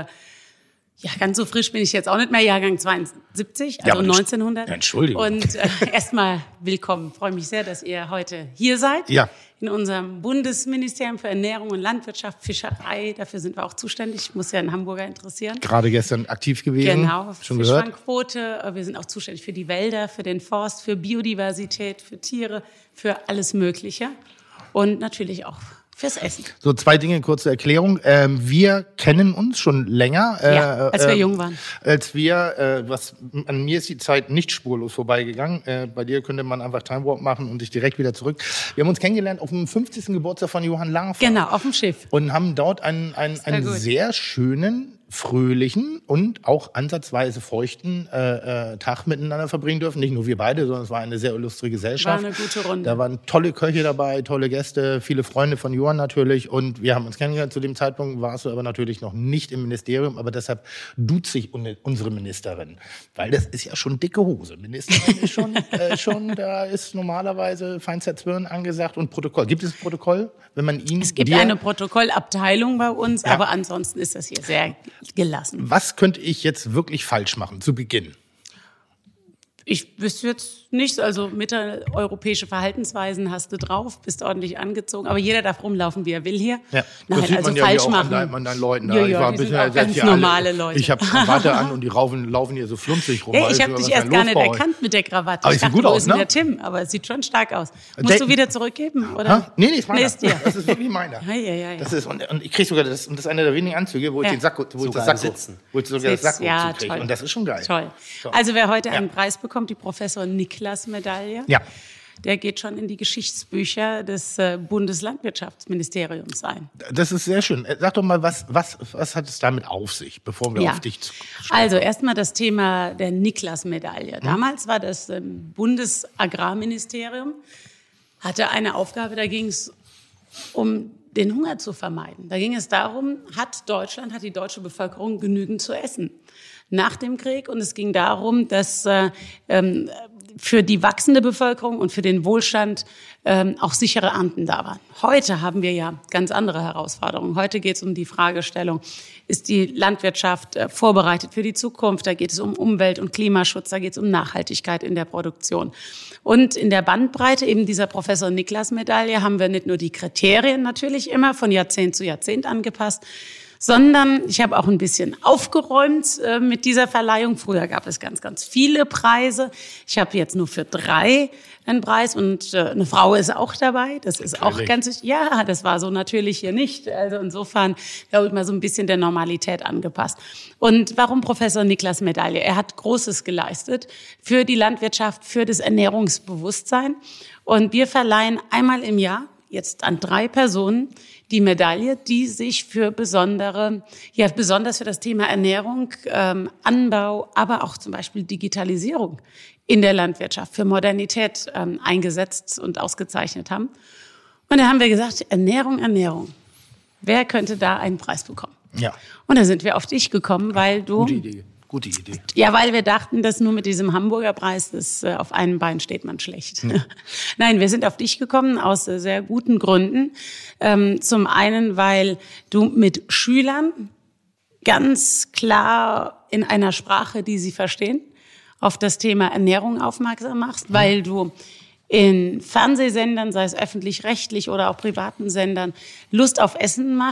ja, ganz so frisch bin ich jetzt auch nicht mehr, Jahrgang zweiundsiebzig, also ja, neunzehnhundert. Ja, Entschuldigung. Und äh, erstmal willkommen. Freue mich sehr, dass ihr heute hier seid. Ja. In unserem Bundesministerium für Ernährung und Landwirtschaft, Fischerei. Dafür sind wir auch zuständig. Muss ja einen Hamburger interessieren. Gerade gestern aktiv gewesen. Genau, schon gehört. Fischfangquote. Wir sind auch zuständig für die Wälder, für den Forst, für Biodiversität, für Tiere, für alles Mögliche. Und natürlich auch fürs Essen. So, zwei Dinge, kurze Erklärung. Ähm, wir kennen uns schon länger. Äh, ja, als wir äh, jung waren. Als wir, äh, was, an mir ist die Zeit nicht spurlos vorbeigegangen. Äh, bei dir könnte man einfach Time Warp machen und dich direkt wieder zurück. Wir haben uns kennengelernt auf dem fünfzigsten Geburtstag von Johann Lafer. Genau, auf dem Schiff. Und haben dort einen, einen, einen sehr schönen, fröhlichen und auch ansatzweise feuchten äh, äh, Tag miteinander verbringen dürfen. Nicht nur wir beide, sondern es war eine sehr illustre Gesellschaft. War eine gute Runde. Da waren tolle Köche dabei, tolle Gäste, viele Freunde von Johann natürlich. Und wir haben uns kennengelernt. Zu dem Zeitpunkt warst du aber natürlich noch nicht im Ministerium, aber deshalb duzt sich unsere Ministerin. Weil das ist ja schon dicke Hose. Ministerin ist schon, äh, schon, da ist normalerweise feinster Zwirn angesagt und Protokoll. Gibt es Protokoll, wenn man ihn... Es gibt dir, eine Protokollabteilung bei uns, Ja. aber ansonsten ist das hier sehr gelassen. Was könnte ich jetzt wirklich falsch machen zu Beginn? Ich wüsste jetzt nichts, also mitteleuropäische Verhaltensweisen hast du drauf, bist ordentlich angezogen, aber jeder darf rumlaufen, wie er will hier. Ja, Nein, das sieht also man ja falsch hier auch machen. an, dein, an deinen Leuten. Ja, ich ja, war ein die bisschen, sind auch ihr seid ganz hier alle- normale Leute. Ich habe Krawatte an und die laufen, laufen hier so flunzig rum. Hey, ich Also, habe dich was erst ist gar denn nicht los bei euch? erkannt mit der Krawatte. Aber ich es sieht dachte, gut wo aus, ist denn ne? der Tim? Aber es sieht schon stark aus. Musst Der- du wieder zurückgeben, oder? Ha? Nee, nee, ist meiner. Nee, ist dir. Das ist wirklich meiner. Ja, ja, ja, ja. Das ist, und, und ich krieg sogar, das, und das ist einer der wenigen Anzüge, wo ich Ja. den Sakko, wo ich Sogar das im Sakko, Sitzen. wo ich sogar das Sitz, Sakko ja, zukriege. toll. Und das ist schon geil. Toll. So. Also wer heute Ja. einen Preis bekommt, die Professor-Niklas-Medaille, Ja. der geht schon in die Geschichtsbücher des äh, Bundeslandwirtschaftsministeriums ein. Das ist sehr schön. Sag doch mal, was, was, was hat es damit auf sich, bevor wir Ja. auf dich zu- Also erstmal das Thema der Niklas-Medaille. Damals war das ähm, Bundesagrarministerium, hatte eine Aufgabe, da ging es um den Hunger zu vermeiden. Da ging es darum, hat Deutschland, hat die deutsche Bevölkerung genügend zu essen nach dem Krieg? Und es ging darum, dass äh, ähm, für die wachsende Bevölkerung und für den Wohlstand ähm, auch sichere Ernten da waren. Heute haben wir ja ganz andere Herausforderungen. Heute geht es um die Fragestellung, ist die Landwirtschaft äh, vorbereitet für die Zukunft? Da geht es um Umwelt- und Klimaschutz, da geht es um Nachhaltigkeit in der Produktion. Und in der Bandbreite eben dieser Professor-Niklas-Medaille haben wir nicht nur die Kriterien natürlich immer von Jahrzehnt zu Jahrzehnt angepasst, sondern ich habe auch ein bisschen aufgeräumt äh, mit dieser Verleihung. Früher gab es ganz, ganz viele Preise. Ich habe jetzt nur für drei einen Preis und äh, eine Frau ist auch dabei. Das ist auch Natürlich. ganz, ja, das war so natürlich hier nicht. Also insofern, glaube ich, mal so ein bisschen der Normalität angepasst. Und warum Professor Niklas Medaille? Er hat Großes geleistet für die Landwirtschaft, für das Ernährungsbewusstsein. Und wir verleihen einmal im Jahr jetzt an drei Personen die Medaille, die sich für besondere, ja besonders für das Thema Ernährung, ähm, Anbau, aber auch zum Beispiel Digitalisierung in der Landwirtschaft, für Modernität ähm, eingesetzt und ausgezeichnet haben. Und da haben wir gesagt, Ernährung, Ernährung. Wer könnte da einen Preis bekommen? Ja. Und da sind wir auf dich gekommen, weil du... Gute Idee. Gute Idee. Ja, weil wir dachten, dass nur mit diesem Hamburger Preis, das, äh, auf einem Bein steht man schlecht. Ja. Nein, wir sind auf dich gekommen aus äh, sehr guten Gründen. Ähm, zum einen, weil du mit Schülern ganz klar in einer Sprache, die sie verstehen, auf das Thema Ernährung aufmerksam machst, weil du in Fernsehsendern, sei es öffentlich-rechtlich oder auch privaten Sendern, Lust auf Essen machst,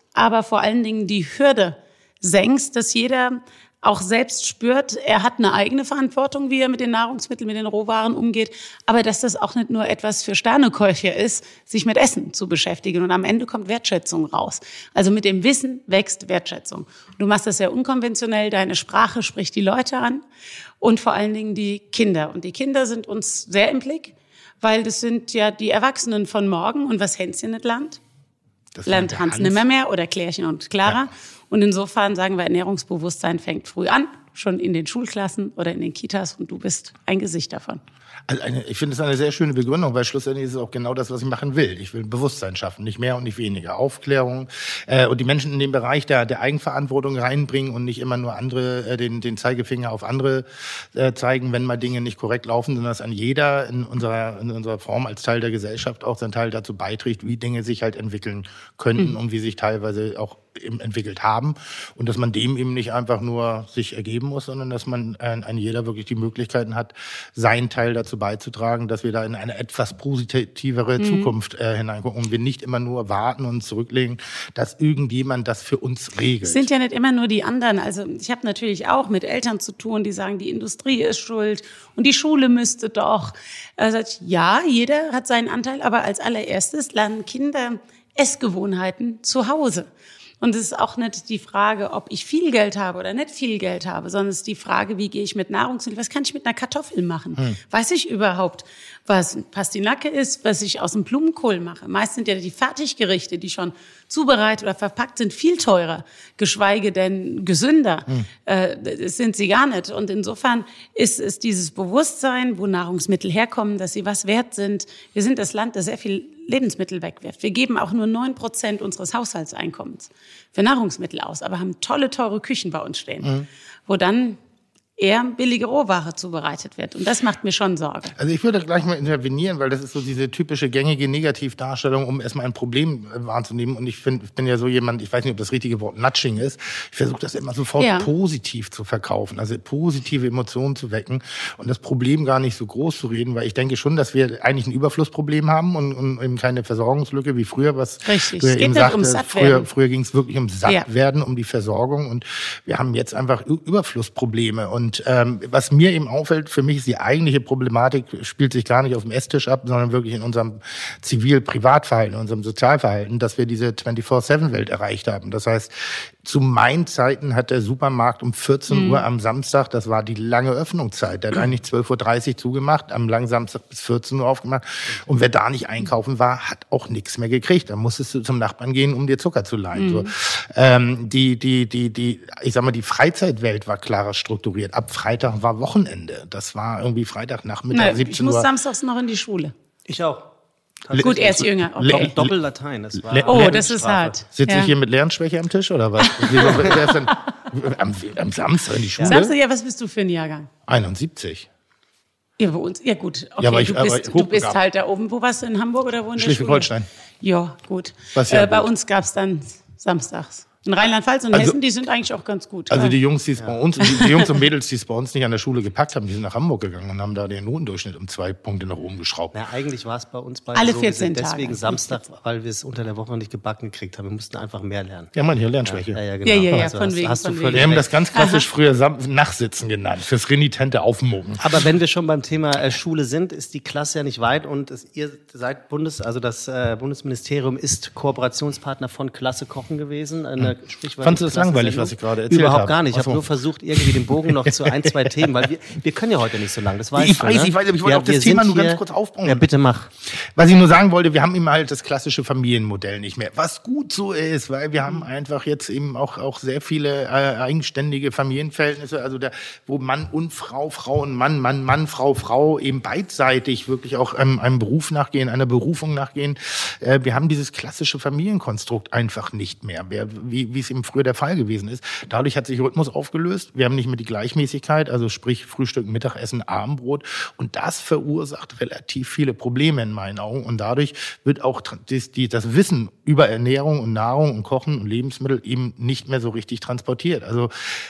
aber vor allen Dingen die Hürde senkst, dass jeder auch selbst spürt, er hat eine eigene Verantwortung, wie er mit den Nahrungsmitteln, mit den Rohwaren umgeht, aber dass das auch nicht nur etwas für Sterneköche ist, sich mit Essen zu beschäftigen. Und am Ende kommt Wertschätzung raus. Also mit dem Wissen wächst Wertschätzung. Du machst das sehr unkonventionell, deine Sprache spricht die Leute an und vor allen Dingen die Kinder. Und die Kinder sind uns sehr im Blick, weil das sind ja die Erwachsenen von morgen. Und was Hänschen nicht lernt? Das lernt der Hans Hans. nimmermehr oder Klärchen und Clara. Ja. Und insofern sagen wir, Ernährungsbewusstsein fängt früh an, schon in den Schulklassen oder in den Kitas. Und du bist ein Gesicht davon. Also eine, ich finde es eine sehr schöne Begründung, weil schlussendlich ist es auch genau das, was ich machen will. Ich will Bewusstsein schaffen, nicht mehr und nicht weniger. Aufklärung äh, und die Menschen in den Bereich der, der Eigenverantwortung reinbringen und nicht immer nur andere äh, den, den Zeigefinger auf andere äh, zeigen, wenn mal Dinge nicht korrekt laufen, sondern dass an jeder in unserer, in unserer Form als Teil der Gesellschaft auch seinen Teil dazu beiträgt, wie Dinge sich halt entwickeln könnten mhm. und wie sich teilweise auch eben entwickelt haben. Und dass man dem eben nicht einfach nur sich ergeben muss, sondern dass man äh, an jeder wirklich die Möglichkeiten hat, seinen Teil dazu beizutragen, dass wir da in eine etwas positivere mhm. Zukunft äh, hineingucken und wir nicht immer nur warten und zurücklegen, dass irgendjemand das für uns regelt. Es sind ja nicht immer nur die anderen. Also ich habe natürlich auch mit Eltern zu tun, die sagen, die Industrie ist schuld und die Schule müsste doch. Also ja, jeder hat seinen Anteil, aber als allererstes lernen Kinder Essgewohnheiten zu Hause. Und es ist auch nicht die Frage, ob ich viel Geld habe oder nicht viel Geld habe, sondern es ist die Frage, wie gehe ich mit Nahrungsmitteln, was kann ich mit einer Kartoffel machen? Hm. Weiß ich überhaupt, was Pastinake ist, was ich aus dem Blumenkohl mache? Meist sind ja die Fertiggerichte, die schon zubereitet oder verpackt sind, viel teurer, geschweige denn gesünder. Hm. Äh, das sind sie gar nicht. Und insofern ist es dieses Bewusstsein, wo Nahrungsmittel herkommen, dass sie was wert sind. Wir sind das Land, das sehr viel Lebensmittel wegwirft. Wir geben auch nur neun Prozent unseres Haushaltseinkommens für Nahrungsmittel aus, aber haben tolle, teure Küchen bei uns stehen, mhm. wo dann eher billige Rohware zubereitet wird. Und das macht mir schon Sorge. Also ich würde gleich mal intervenieren, weil das ist so diese typische gängige Negativdarstellung, um erstmal ein Problem wahrzunehmen. Und ich finde, ich bin ja so jemand, ich weiß nicht, ob das richtige Wort Nudging ist. Ich versuche das immer sofort ja. positiv zu verkaufen, also positive Emotionen zu wecken und das Problem gar nicht so groß zu reden, weil ich denke schon, dass wir eigentlich ein Überflussproblem haben und, und eben keine Versorgungslücke wie früher, was Richtig. du ja es geht eben nicht sagte. ums Früher, früher ging es wirklich ums Sattwerden, ja. um die Versorgung und wir haben jetzt einfach Überflussprobleme und Und ähm, was mir eben auffällt, für mich ist die eigentliche Problematik, spielt sich gar nicht auf dem Esstisch ab, sondern wirklich in unserem Zivil-Privatverhalten, in unserem Sozialverhalten, dass wir diese vierundzwanzig sieben Welt erreicht haben. Das heißt, zu meinen Zeiten hat der Supermarkt um vierzehn mhm. Uhr am Samstag, das war die lange Öffnungszeit, der hat eigentlich zwölf Uhr dreißig zugemacht, am langen Samstag bis vierzehn Uhr aufgemacht. Und wer da nicht einkaufen war, hat auch nichts mehr gekriegt. Da musstest du zum Nachbarn gehen, um dir Zucker zu leihen. Mhm. So. Ähm, die, die, die, die, ich sag mal, die Freizeitwelt war klarer strukturiert. Ab Freitag war Wochenende. Das war irgendwie Freitagnachmittag, Nein, siebzehn Uhr. Ich muss samstags noch in die Schule. Ich auch. Gut, er ist jünger. Okay. Doppel, Doppel-Latein, das war Oh, das ist hart. Sitze ja. ich hier mit Lernschwäche am Tisch oder was? Wer ist denn am, am Samstag in die Schule? Samstag, ja, was bist du für ein Jahrgang? einundsiebzig. Ja, bei uns, ja gut. Okay, ja, aber ich, du, bist, aber du bist halt da oben. Wo warst du, in Hamburg oder wo in der Schule? Schleswig-Holstein. Ja, gut. Was ja äh, bei gut. uns gab's dann samstags. In Rheinland-Pfalz und Also- Hessen, die sind eigentlich auch ganz gut. Also ja. die Jungs, die es bei uns, die, die Jungs und Mädels, die es bei uns nicht an der Schule gepackt haben, die sind nach Hamburg gegangen und haben da den Notendurchschnitt um zwei Punkte nach oben geschraubt. Na, eigentlich war es bei uns bei Alle so, vierzehn wir sind deswegen Tage. Samstag, weil wir es unter der Woche nicht gebacken gekriegt haben. Wir mussten einfach mehr lernen. Ja, man, hier Lernschwäche. Ja, ja, genau. Ja, ja, ja, Also von hast, wegen, hast du von völlig Wir haben recht. das ganz klassisch früher Sam- Nachsitzen genannt, fürs renitente Aufmucken. Aber wenn wir schon beim Thema äh, Schule sind, ist die Klasse ja nicht weit und es, ihr seid Bundes, also das äh, Bundesministerium ist Kooperationspartner von Klasse Kochen gewesen. Eine sprichwörtliche Fandst du das langweilig, Klassensendung. was ich gerade erzählt Überhaupt habe? gar nicht. Ich Ach so. habe nur versucht, irgendwie den Bogen noch zu ein, zwei Themen, weil wir, wir können ja heute nicht so lange. Das weißt Ich du, weiß, ne? ich weiß, aber ich wollte Ja, auch das wir Thema sind nur ganz hier- kurz aufbauen. Ja, bitte mach. Was ich nur sagen wollte, wir haben eben halt das klassische Familienmodell nicht mehr. Was gut so ist, weil wir haben einfach jetzt eben auch, auch sehr viele äh, eigenständige Familienverhältnisse, also der, wo Mann und Frau, Frau und Mann, Mann, Mann, Frau, Frau eben beidseitig wirklich auch ähm, einem Beruf nachgehen, einer Berufung nachgehen. Äh, wir haben dieses klassische Familienkonstrukt einfach nicht mehr, mehr wie, wie es eben früher der Fall gewesen ist. Dadurch hat sich Rhythmus aufgelöst. Wir haben nicht mehr die Gleichmäßigkeit, also sprich Frühstück, Mittagessen, Abendbrot. Und das verursacht relativ viele Probleme in meinen Augen. Und dadurch wird auch das, die, das Wissen über Ernährung und Nahrung und Kochen und Lebensmittel eben nicht mehr so richtig transportiert. Also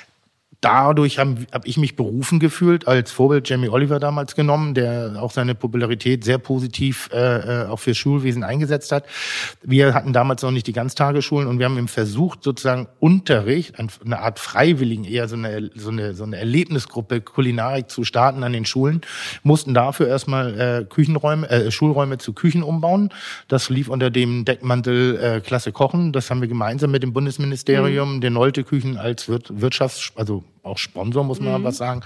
Dadurch habe hab ich mich berufen gefühlt, als Vorbild Jamie Oliver damals genommen, der auch seine Popularität sehr positiv äh, auch für Schulwesen eingesetzt hat. Wir hatten damals noch nicht die Ganztagesschulen und wir haben eben versucht, sozusagen Unterricht, eine Art Freiwilligen, eher so eine, so eine, so eine Erlebnisgruppe Kulinarik zu starten an den Schulen, mussten dafür erstmal äh, Küchenräume, äh, Schulräume zu Küchen umbauen. Das lief unter dem Deckmantel äh, Klasse Kochen. Das haben wir gemeinsam mit dem Bundesministerium, mhm. der Nolte-Küchen als Wir- Wirtschafts-, also auch Sponsor, muss man mhm. was sagen,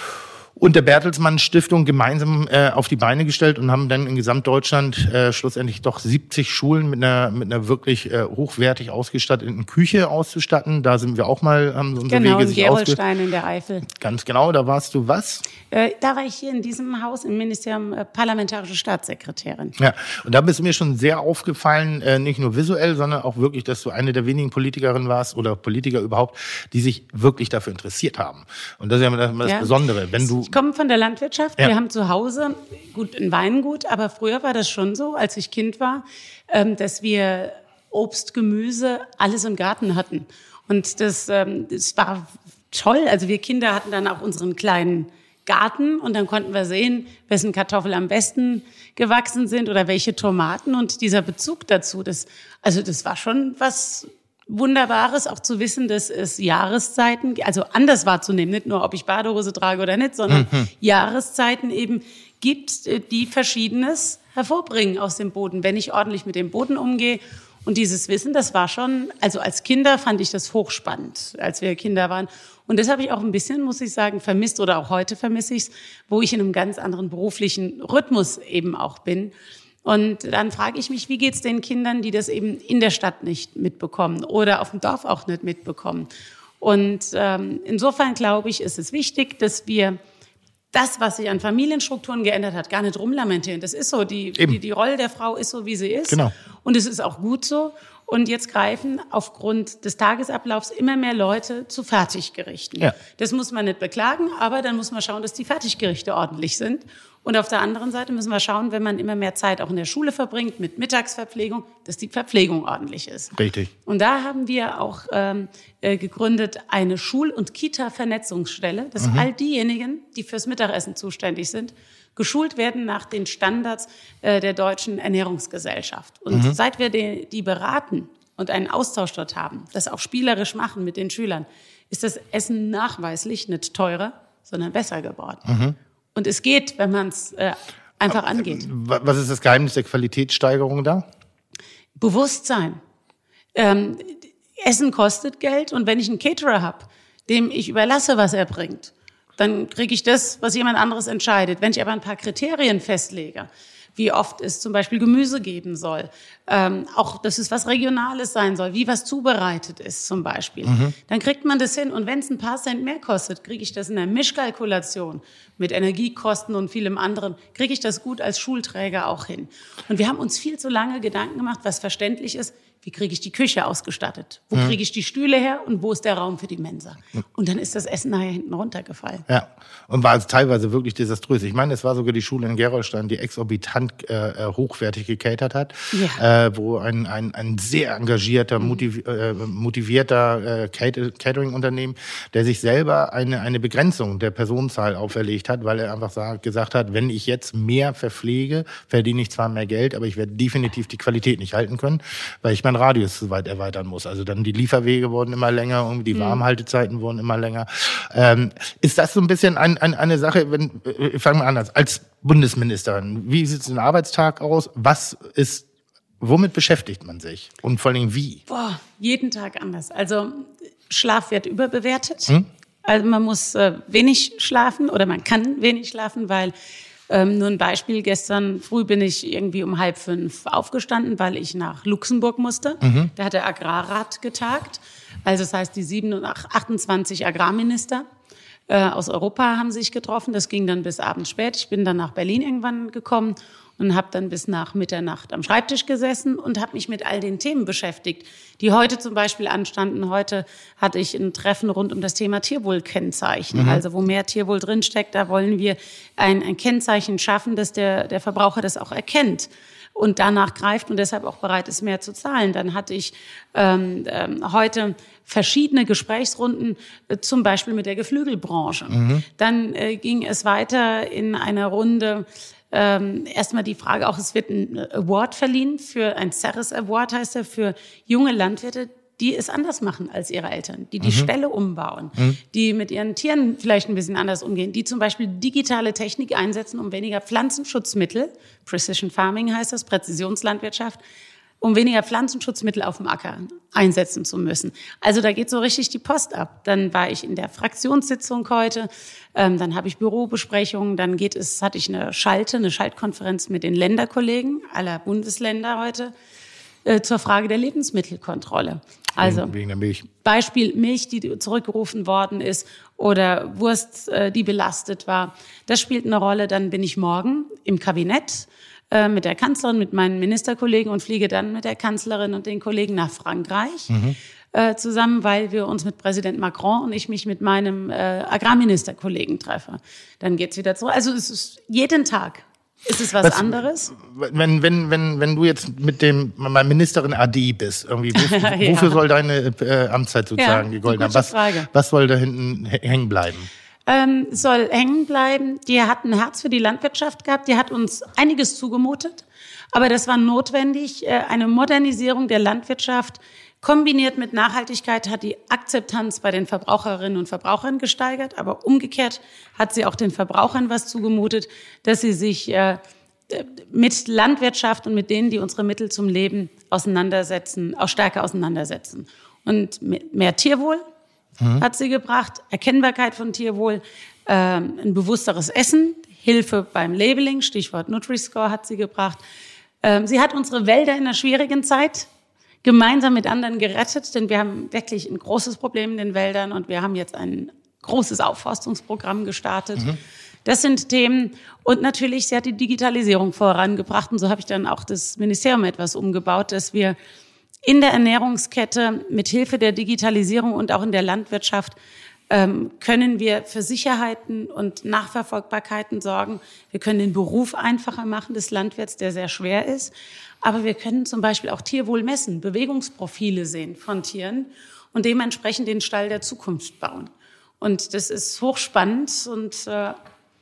und der Bertelsmann Stiftung gemeinsam äh, auf die Beine gestellt und haben dann in Gesamtdeutschland äh, schlussendlich doch siebzig Schulen mit einer mit einer wirklich äh, hochwertig ausgestatteten Küche auszustatten. Da sind wir auch mal, haben unsere genau, Wege sich Genau, in Gerolstein in der Eifel. Ganz genau, da warst du was? Äh, da war ich hier in diesem Haus im Ministerium äh, parlamentarische Staatssekretärin. Ja, und da bist du mir schon sehr aufgefallen, äh, nicht nur visuell, sondern auch wirklich, dass du eine der wenigen Politikerinnen warst oder Politiker überhaupt, die sich wirklich dafür interessiert haben. Und das ist ja das, das ja. Besondere. Wenn du Ich komme von der Landwirtschaft. Ja. Wir haben zu Hause gut ein Weingut, aber früher war das schon so, als ich Kind war, ähm, dass wir Obst, Gemüse, alles im Garten hatten. Und das, ähm, das war toll. Also wir Kinder hatten dann auch unseren kleinen Garten und dann konnten wir sehen, wessen Kartoffeln am besten gewachsen sind oder welche Tomaten. Und dieser Bezug dazu, das, also das war schon was Wunderbares, auch zu wissen, dass es Jahreszeiten, also anders wahrzunehmen, nicht nur, ob ich Badehose trage oder nicht, sondern mhm. Jahreszeiten eben gibt, die Verschiedenes hervorbringen aus dem Boden, wenn ich ordentlich mit dem Boden umgehe. Und dieses Wissen, das war schon, also als Kinder fand ich das hochspannend, als wir Kinder waren. Und das habe ich auch ein bisschen, muss ich sagen, vermisst oder auch heute vermisse ich es, wo ich in einem ganz anderen beruflichen Rhythmus eben auch bin. Und dann frage ich mich, wie geht's den Kindern, die das eben in der Stadt nicht mitbekommen oder auf dem Dorf auch nicht mitbekommen? Und ähm, insofern glaube ich, ist es wichtig, dass wir das, was sich an Familienstrukturen geändert hat, gar nicht rumlamentieren. Das ist so, die, die, die Rolle der Frau ist so, wie sie ist. Genau. Und es ist auch gut so. Und jetzt greifen aufgrund des Tagesablaufs immer mehr Leute zu Fertiggerichten. Ja. Das muss man nicht beklagen, aber dann muss man schauen, dass die Fertiggerichte ordentlich sind. Und auf der anderen Seite müssen wir schauen, wenn man immer mehr Zeit auch in der Schule verbringt mit Mittagsverpflegung, dass die Verpflegung ordentlich ist. Richtig. Und da haben wir auch ähm, äh, gegründet eine Schul- und Kita-Vernetzungsstelle, dass mhm. all diejenigen, die fürs Mittagessen zuständig sind, geschult werden nach den Standards äh, der Deutschen Ernährungsgesellschaft. Und mhm. seit wir die, die beraten und einen Austausch dort haben, das auch spielerisch machen mit den Schülern, ist das Essen nachweislich nicht teurer, sondern besser geworden. Mhm. Und es geht, wenn man es äh, einfach angeht. Was ist das Geheimnis der Qualitätssteigerung da? Bewusstsein. Ähm, Essen kostet Geld und wenn ich einen Caterer habe, dem ich überlasse, was er bringt, dann kriege ich das, was jemand anderes entscheidet. Wenn ich aber ein paar Kriterien festlege, wie oft es zum Beispiel Gemüse geben soll, ähm, auch, dass es was Regionales sein soll, wie was zubereitet ist zum Beispiel, mhm. dann kriegt man das hin. Und wenn es ein paar Cent mehr kostet, kriege ich das in der Mischkalkulation mit Energiekosten und vielem anderen, kriege ich das gut als Schulträger auch hin. Und wir haben uns viel zu lange Gedanken gemacht, was verständlich ist, wie kriege ich die Küche ausgestattet? Wo mhm. kriege ich die Stühle her und wo ist der Raum für die Mensa? Und dann ist das Essen nachher hinten runtergefallen. Ja, und war es teilweise wirklich desaströs. Ich meine, es war sogar die Schule in Gerolstein, die exorbitant äh, hochwertig gecatert hat, ja. äh, wo ein, ein, ein sehr engagierter, motiv, äh, motivierter äh, Catering-Unternehmen, der sich selber eine, eine Begrenzung der Personenzahl auferlegt hat, weil er einfach sagt, gesagt hat, wenn ich jetzt mehr verpflege, verdiene ich zwar mehr Geld, aber ich werde definitiv die Qualität nicht halten können, weil ich meinen Radius zu weit erweitern muss. Also dann die Lieferwege wurden immer länger, und die Warmhaltezeiten wurden immer länger. Ähm, ist das so ein bisschen ein, ein, eine Sache, wenn, äh, fangen wir anders, als Bundesministerin, wie sieht ein Arbeitstag aus? Was ist, womit beschäftigt man sich? Und vor allen Dingen wie? Boah, jeden Tag anders. Also Schlaf wird überbewertet. Hm? Also man muss äh, wenig schlafen oder man kann wenig schlafen, weil Ähm, nur ein Beispiel, gestern früh bin ich irgendwie um halb fünf aufgestanden, weil ich nach Luxemburg musste. Mhm. Da hat der Agrarrat getagt. Also das heißt, die siebenundzwanzig, achtundzwanzig Agrarminister äh, aus Europa haben sich getroffen. Das ging dann bis abends spät. Ich bin dann nach Berlin irgendwann gekommen und habe dann bis nach Mitternacht am Schreibtisch gesessen und habe mich mit all den Themen beschäftigt, die heute zum Beispiel anstanden. Heute hatte ich ein Treffen rund um das Thema Tierwohlkennzeichen. Mhm. Also wo mehr Tierwohl drinsteckt, da wollen wir ein, ein Kennzeichen schaffen, dass der, der Verbraucher das auch erkennt. und danach greift und deshalb auch bereit ist, mehr zu zahlen. Dann hatte ich ähm, ähm, heute verschiedene Gesprächsrunden, äh, zum Beispiel mit der Geflügelbranche. Mhm. Dann äh, ging es weiter in einer Runde. Ähm, erstmal die Frage auch, es wird ein Award verliehen, für ein Ceres Award heißt er, für junge Landwirte, die es anders machen als ihre Eltern, die die mhm. Ställe umbauen, mhm. die mit ihren Tieren vielleicht ein bisschen anders umgehen, die zum Beispiel digitale Technik einsetzen, um weniger Pflanzenschutzmittel, Precision Farming heißt das, Präzisionslandwirtschaft, um weniger Pflanzenschutzmittel auf dem Acker einsetzen zu müssen. Also da geht so richtig die Post ab. Dann war ich in der Fraktionssitzung heute, ähm, dann habe ich Bürobesprechungen, dann geht es, hatte ich eine Schalte, eine Schaltkonferenz mit den Länderkollegen aller Bundesländer heute äh, zur Frage der Lebensmittelkontrolle. Also wegen der Milch. Beispiel Milch, die zurückgerufen worden ist, oder Wurst, äh, die belastet war. Das spielt eine Rolle. Dann bin ich morgen im Kabinett mit der Kanzlerin, mit meinen Ministerkollegen und fliege dann mit der Kanzlerin und den Kollegen nach Frankreich mhm. äh, zusammen, weil wir uns mit Präsident Macron und ich mich mit meinem äh, Agrarministerkollegen treffe. Dann geht's wieder zurück. Also es ist jeden Tag. Ist es was, was anderes? Wenn, wenn, wenn, wenn du jetzt mit dem mal Ministerin A D bist, irgendwie, wofür, ja. wofür soll deine äh, Amtszeit sozusagen ja, gegolten haben? Was, was soll da hinten hängen bleiben? Ähm, soll hängen bleiben. Die hat ein Herz für die Landwirtschaft gehabt. Die hat uns einiges zugemutet. Aber das war notwendig. Äh, eine Modernisierung der Landwirtschaft kombiniert mit Nachhaltigkeit hat die Akzeptanz bei den Verbraucherinnen und Verbrauchern gesteigert. Aber umgekehrt hat sie auch den Verbrauchern was zugemutet, dass sie sich äh, mit Landwirtschaft und mit denen, die unsere Mittel zum Leben auseinandersetzen, auch stärker auseinandersetzen. Und mehr Tierwohl hat sie gebracht, Erkennbarkeit von Tierwohl, ähm, ein bewussteres Essen, Hilfe beim Labeling, Stichwort Nutri-Score hat sie gebracht. Ähm, sie hat unsere Wälder in einer schwierigen Zeit gemeinsam mit anderen gerettet, denn wir haben wirklich ein großes Problem in den Wäldern und wir haben jetzt ein großes Aufforstungsprogramm gestartet. Mhm. Das sind Themen. Und natürlich, sie hat die Digitalisierung vorangebracht und so habe ich dann auch das Ministerium etwas umgebaut, dass wir in der Ernährungskette mit Hilfe der Digitalisierung und auch in der Landwirtschaft ähm, können wir für Sicherheiten und Nachverfolgbarkeiten sorgen. Wir können den Beruf einfacher machen des Landwirts, der sehr schwer ist. Aber wir können zum Beispiel auch Tierwohl messen, Bewegungsprofile sehen von Tieren und dementsprechend den Stall der Zukunft bauen. Und das ist hochspannend und äh,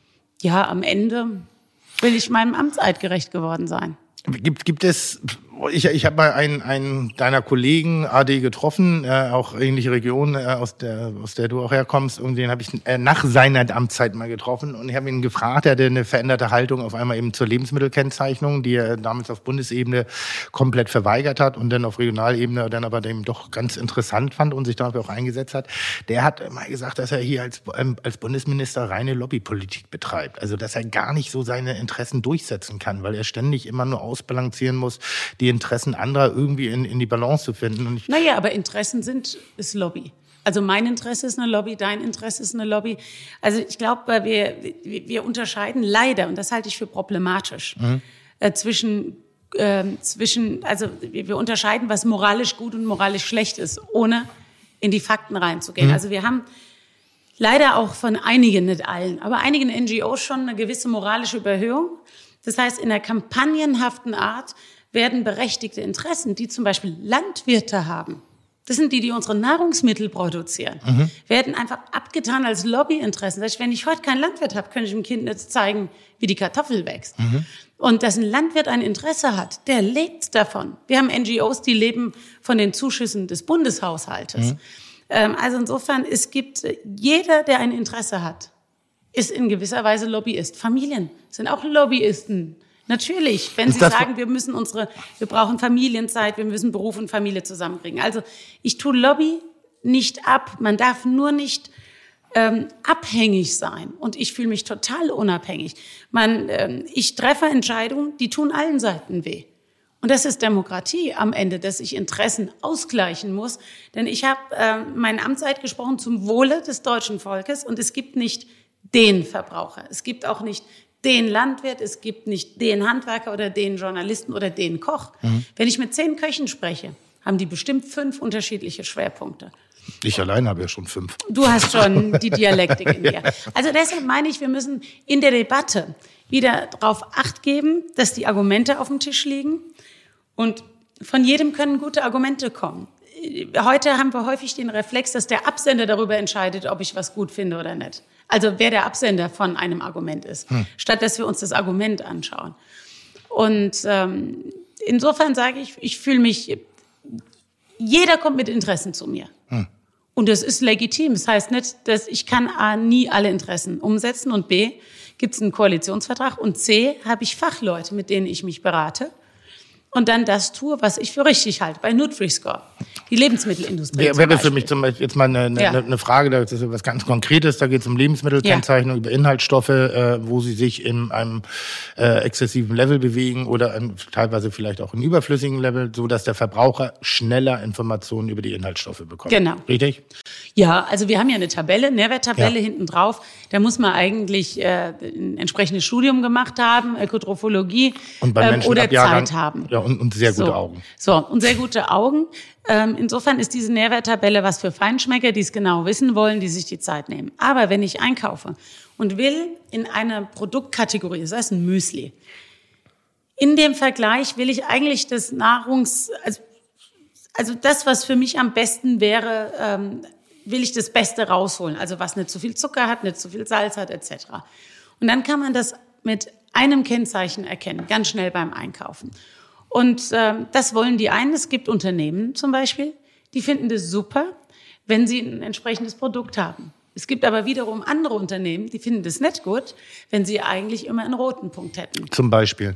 ja, am Ende will ich meinem Amtseid gerecht geworden sein. Gibt, gibt es, ich, ich habe mal einen, einen deiner Kollegen, A D, getroffen, äh, auch ähnliche Region, äh, aus der aus der du auch herkommst, und den habe ich äh, nach seiner Amtszeit mal getroffen und ich habe ihn gefragt, er hatte eine veränderte Haltung auf einmal eben zur Lebensmittelkennzeichnung, die er damals auf Bundesebene komplett verweigert hat und dann auf Regionalebene dann aber dem doch ganz interessant fand und sich dafür auch eingesetzt hat. Der hat mal gesagt, dass er hier als, ähm, als Bundesminister reine Lobbypolitik betreibt, also dass er gar nicht so seine Interessen durchsetzen kann, weil er ständig immer nur ausbalancieren muss, die Interessen anderer irgendwie in, in die Balance zu finden. Und ich naja, aber Interessen sind, ist Lobby. Also mein Interesse ist eine Lobby, dein Interesse ist eine Lobby. Also ich glaube, wir, wir unterscheiden leider, und das halte ich für problematisch, mhm. äh, zwischen, äh, zwischen, also wir unterscheiden, was moralisch gut und moralisch schlecht ist, ohne in die Fakten reinzugehen. Mhm. Also wir haben leider auch von einigen, nicht allen, aber einigen N G Os schon eine gewisse moralische Überhöhung. Das heißt, in einer kampagnenhaften Art werden berechtigte Interessen, die zum Beispiel Landwirte haben, das sind die, die unsere Nahrungsmittel produzieren, mhm. werden einfach abgetan als Lobbyinteressen. Das heißt, wenn ich heute keinen Landwirt habe, könnte ich dem Kind jetzt zeigen, wie die Kartoffel wächst. Mhm. Und dass ein Landwirt ein Interesse hat, der lebt davon. Wir haben N G Os, die leben von den Zuschüssen des Bundeshaushaltes. Mhm. Ähm, also insofern, es gibt jeder, der ein Interesse hat, ist in gewisser Weise Lobbyist. Familien sind auch Lobbyisten. Natürlich, wenn Sie sagen, wir müssen unsere, wir brauchen Familienzeit, wir müssen Beruf und Familie zusammenkriegen. Also ich tue Lobby nicht ab. Man darf nur nicht ähm, abhängig sein. Und ich fühle mich total unabhängig. Man, ähm, ich treffe Entscheidungen, die tun allen Seiten weh. Und das ist Demokratie am Ende, dass ich Interessen ausgleichen muss. Denn ich habe äh, meine Amtszeit gesprochen zum Wohle des deutschen Volkes. Und es gibt nicht den Verbraucher. Es gibt auch nicht den Landwirt, es gibt nicht den Handwerker oder den Journalisten oder den Koch. Mhm. Wenn ich mit zehn Köchen spreche, haben die bestimmt fünf unterschiedliche Schwerpunkte. Ich allein habe ja schon fünf. Du hast schon die Dialektik in dir. Also deshalb meine ich, wir müssen in der Debatte wieder darauf Acht geben, dass die Argumente auf dem Tisch liegen. Und von jedem können gute Argumente kommen. Heute haben wir häufig den Reflex, dass der Absender darüber entscheidet, ob ich was gut finde oder nicht. Also wer der Absender von einem Argument ist, hm. statt dass wir uns das Argument anschauen. Und ähm, insofern sage ich, ich fühle mich, jeder kommt mit Interessen zu mir. Hm. Und das ist legitim. Das heißt nicht, dass ich kann A, nie alle Interessen umsetzen und B, gibt es einen Koalitionsvertrag und C, habe ich Fachleute, mit denen ich mich berate. Und dann das tue, was ich für richtig halte. Bei Nutri-Score, die Lebensmittelindustrie. Wäre wär für mich zum Beispiel jetzt mal eine, eine, ja. eine Frage, das ist was ganz Konkretes, da geht es um Lebensmittelkennzeichnung, ja. über Inhaltsstoffe, äh, wo sie sich in einem äh, exzessiven Level bewegen oder ähm, teilweise vielleicht auch in überflüssigen Level, so dass der Verbraucher schneller Informationen über die Inhaltsstoffe bekommt. Genau. Richtig? Ja, also wir haben ja eine Tabelle, Nährwerttabelle ja. hinten drauf. Da muss man eigentlich äh, ein entsprechendes Studium gemacht haben, Ökotrophologie und bei Menschen ähm, oder ab Jahrgang, Zeit haben. Ja, und, und sehr gute so. Augen. So, und sehr gute Augen. Ähm, insofern ist diese Nährwerttabelle was für Feinschmecker, die es genau wissen wollen, die sich die Zeit nehmen. Aber wenn ich einkaufe und will in einer Produktkategorie, das heißt ein Müsli, in dem Vergleich will ich eigentlich das Nahrungs... Also, also das, was für mich am besten wäre, ähm, will ich das Beste rausholen. Also was nicht zu viel Zucker hat, nicht zu viel Salz hat, et cetera. Und dann kann man das mit einem Kennzeichen erkennen, ganz schnell beim Einkaufen. Und ähm, das wollen die einen. Es gibt Unternehmen zum Beispiel, die finden das super, wenn sie ein entsprechendes Produkt haben. Es gibt aber wiederum andere Unternehmen, die finden das nicht gut, wenn sie eigentlich immer einen roten Punkt hätten. Zum Beispiel?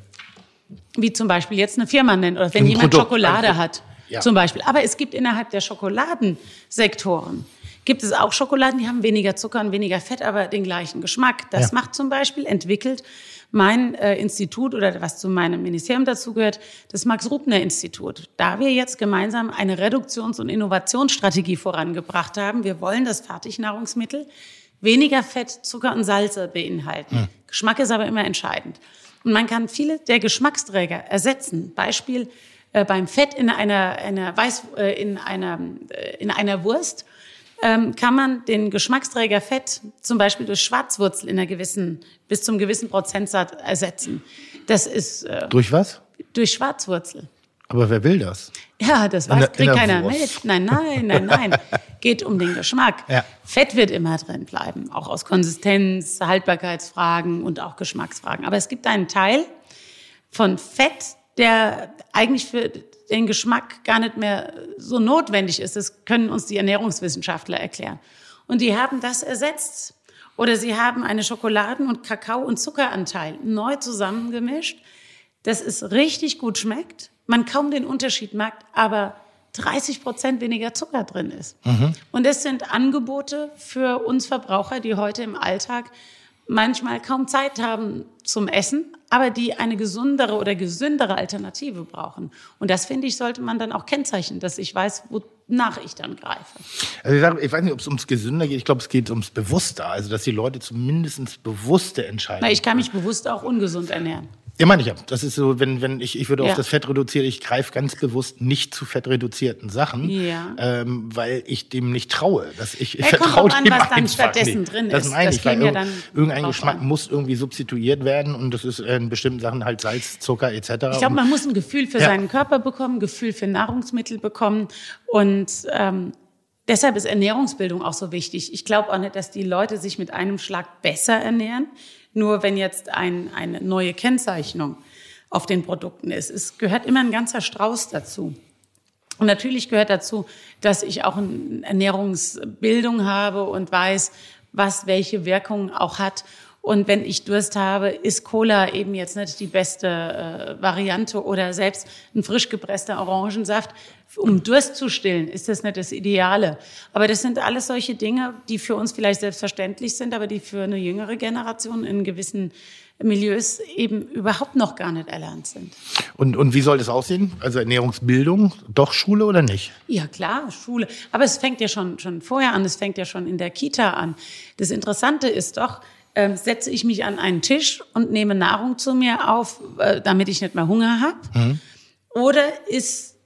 Wie zum Beispiel jetzt eine Firma nennen oder wenn ein jemand Produkt, Schokolade also, hat. Ja. Zum Beispiel. Aber es gibt innerhalb der Schokoladensektoren, gibt es auch Schokoladen, die haben weniger Zucker und weniger Fett, aber den gleichen Geschmack. Das ja. macht zum Beispiel, entwickelt mein äh, Institut oder was zu meinem Ministerium dazugehört, das Max-Rubner-Institut. Da wir jetzt gemeinsam eine Reduktions- und Innovationsstrategie vorangebracht haben, wir wollen, dass Fertignahrungsmittel weniger Fett, Zucker und Salze beinhalten. Hm. Geschmack ist aber immer entscheidend. Und man kann viele der Geschmacksträger ersetzen. Beispiel äh, beim Fett in einer, einer, Weiß, äh, in einer, äh, in einer Wurst ähm, kann man den Geschmacksträger Fett zum Beispiel durch Schwarzwurzel in einer gewissen, bis zum gewissen Prozentsatz ersetzen. Das ist äh, durch was? Durch Schwarzwurzel. Aber wer will das? Ja, das In der- weiß, kriegt in der keiner Wurst. mit. Nein, nein, nein, nein. Geht um den Geschmack. Ja. Fett wird immer drin bleiben, auch aus Konsistenz, Haltbarkeitsfragen und auch Geschmacksfragen. Aber es gibt einen Teil von Fett, der eigentlich für den Geschmack gar nicht mehr so notwendig ist. Das können uns die Ernährungswissenschaftler erklären. Und die haben das ersetzt. Oder sie haben eine Schokoladen- und Kakao- und Zuckeranteil neu zusammengemischt, dass es richtig gut schmeckt, man kaum den Unterschied merkt, aber dreißig Prozent weniger Zucker drin ist. Mhm. Und das sind Angebote für uns Verbraucher, die heute im Alltag manchmal kaum Zeit haben zum Essen, aber die eine gesundere oder gesündere Alternative brauchen. Und das, finde ich, sollte man dann auch kennzeichnen, dass ich weiß, wonach ich dann greife. Also ich, sag, ich weiß nicht, ob es ums Gesünder geht. Ich glaube, es geht ums Bewusster. Also, dass die Leute zumindest bewusste Entscheidungen Na, ich kann mich bewusst auch ungesund ernähren. Ja, meine ich ja. Das ist so, wenn, wenn ich, ich würde Ja. auf das Fett reduzieren, ich greife ganz bewusst nicht zu fettreduzierten Sachen, Ja. ähm, weil ich dem nicht traue. Dass ich ich Ja, kommt vertraue drauf an, dem was dann einfach stattdessen nicht. drin Das ist. meine Das ich, weil käme ja irg- dann irgendein drauf Geschmack an. muss irgendwie substituiert werden und das ist in bestimmten Sachen halt Salz, Zucker et cetera. Ich glaube, Und- man muss ein Gefühl für Ja. seinen Körper bekommen, ein Gefühl für Nahrungsmittel bekommen. Und ähm, deshalb ist Ernährungsbildung auch so wichtig. Ich glaube auch nicht, dass die Leute sich mit einem Schlag besser ernähren, nur wenn jetzt ein, eine neue Kennzeichnung auf den Produkten ist. Es gehört immer ein ganzer Strauß dazu. Und natürlich gehört dazu, dass ich auch eine Ernährungsbildung habe und weiß, was welche Wirkung auch hat. Und wenn ich Durst habe, ist Cola eben jetzt nicht die beste äh, Variante oder selbst ein frisch gepresster Orangensaft. Um Durst zu stillen, ist das nicht das Ideale. Aber das sind alles solche Dinge, die für uns vielleicht selbstverständlich sind, aber die für eine jüngere Generation in gewissen Milieus eben überhaupt noch gar nicht erlernt sind. Und, und wie soll das aussehen? Also Ernährungsbildung, doch Schule oder nicht? Ja, klar, Schule. Aber es fängt ja schon, schon vorher an, es fängt ja schon in der Kita an. Das Interessante ist doch, ähm, setze ich mich an einen Tisch und nehme Nahrung zu mir auf, äh, damit ich nicht mehr Hunger habe? Mhm. Oder ist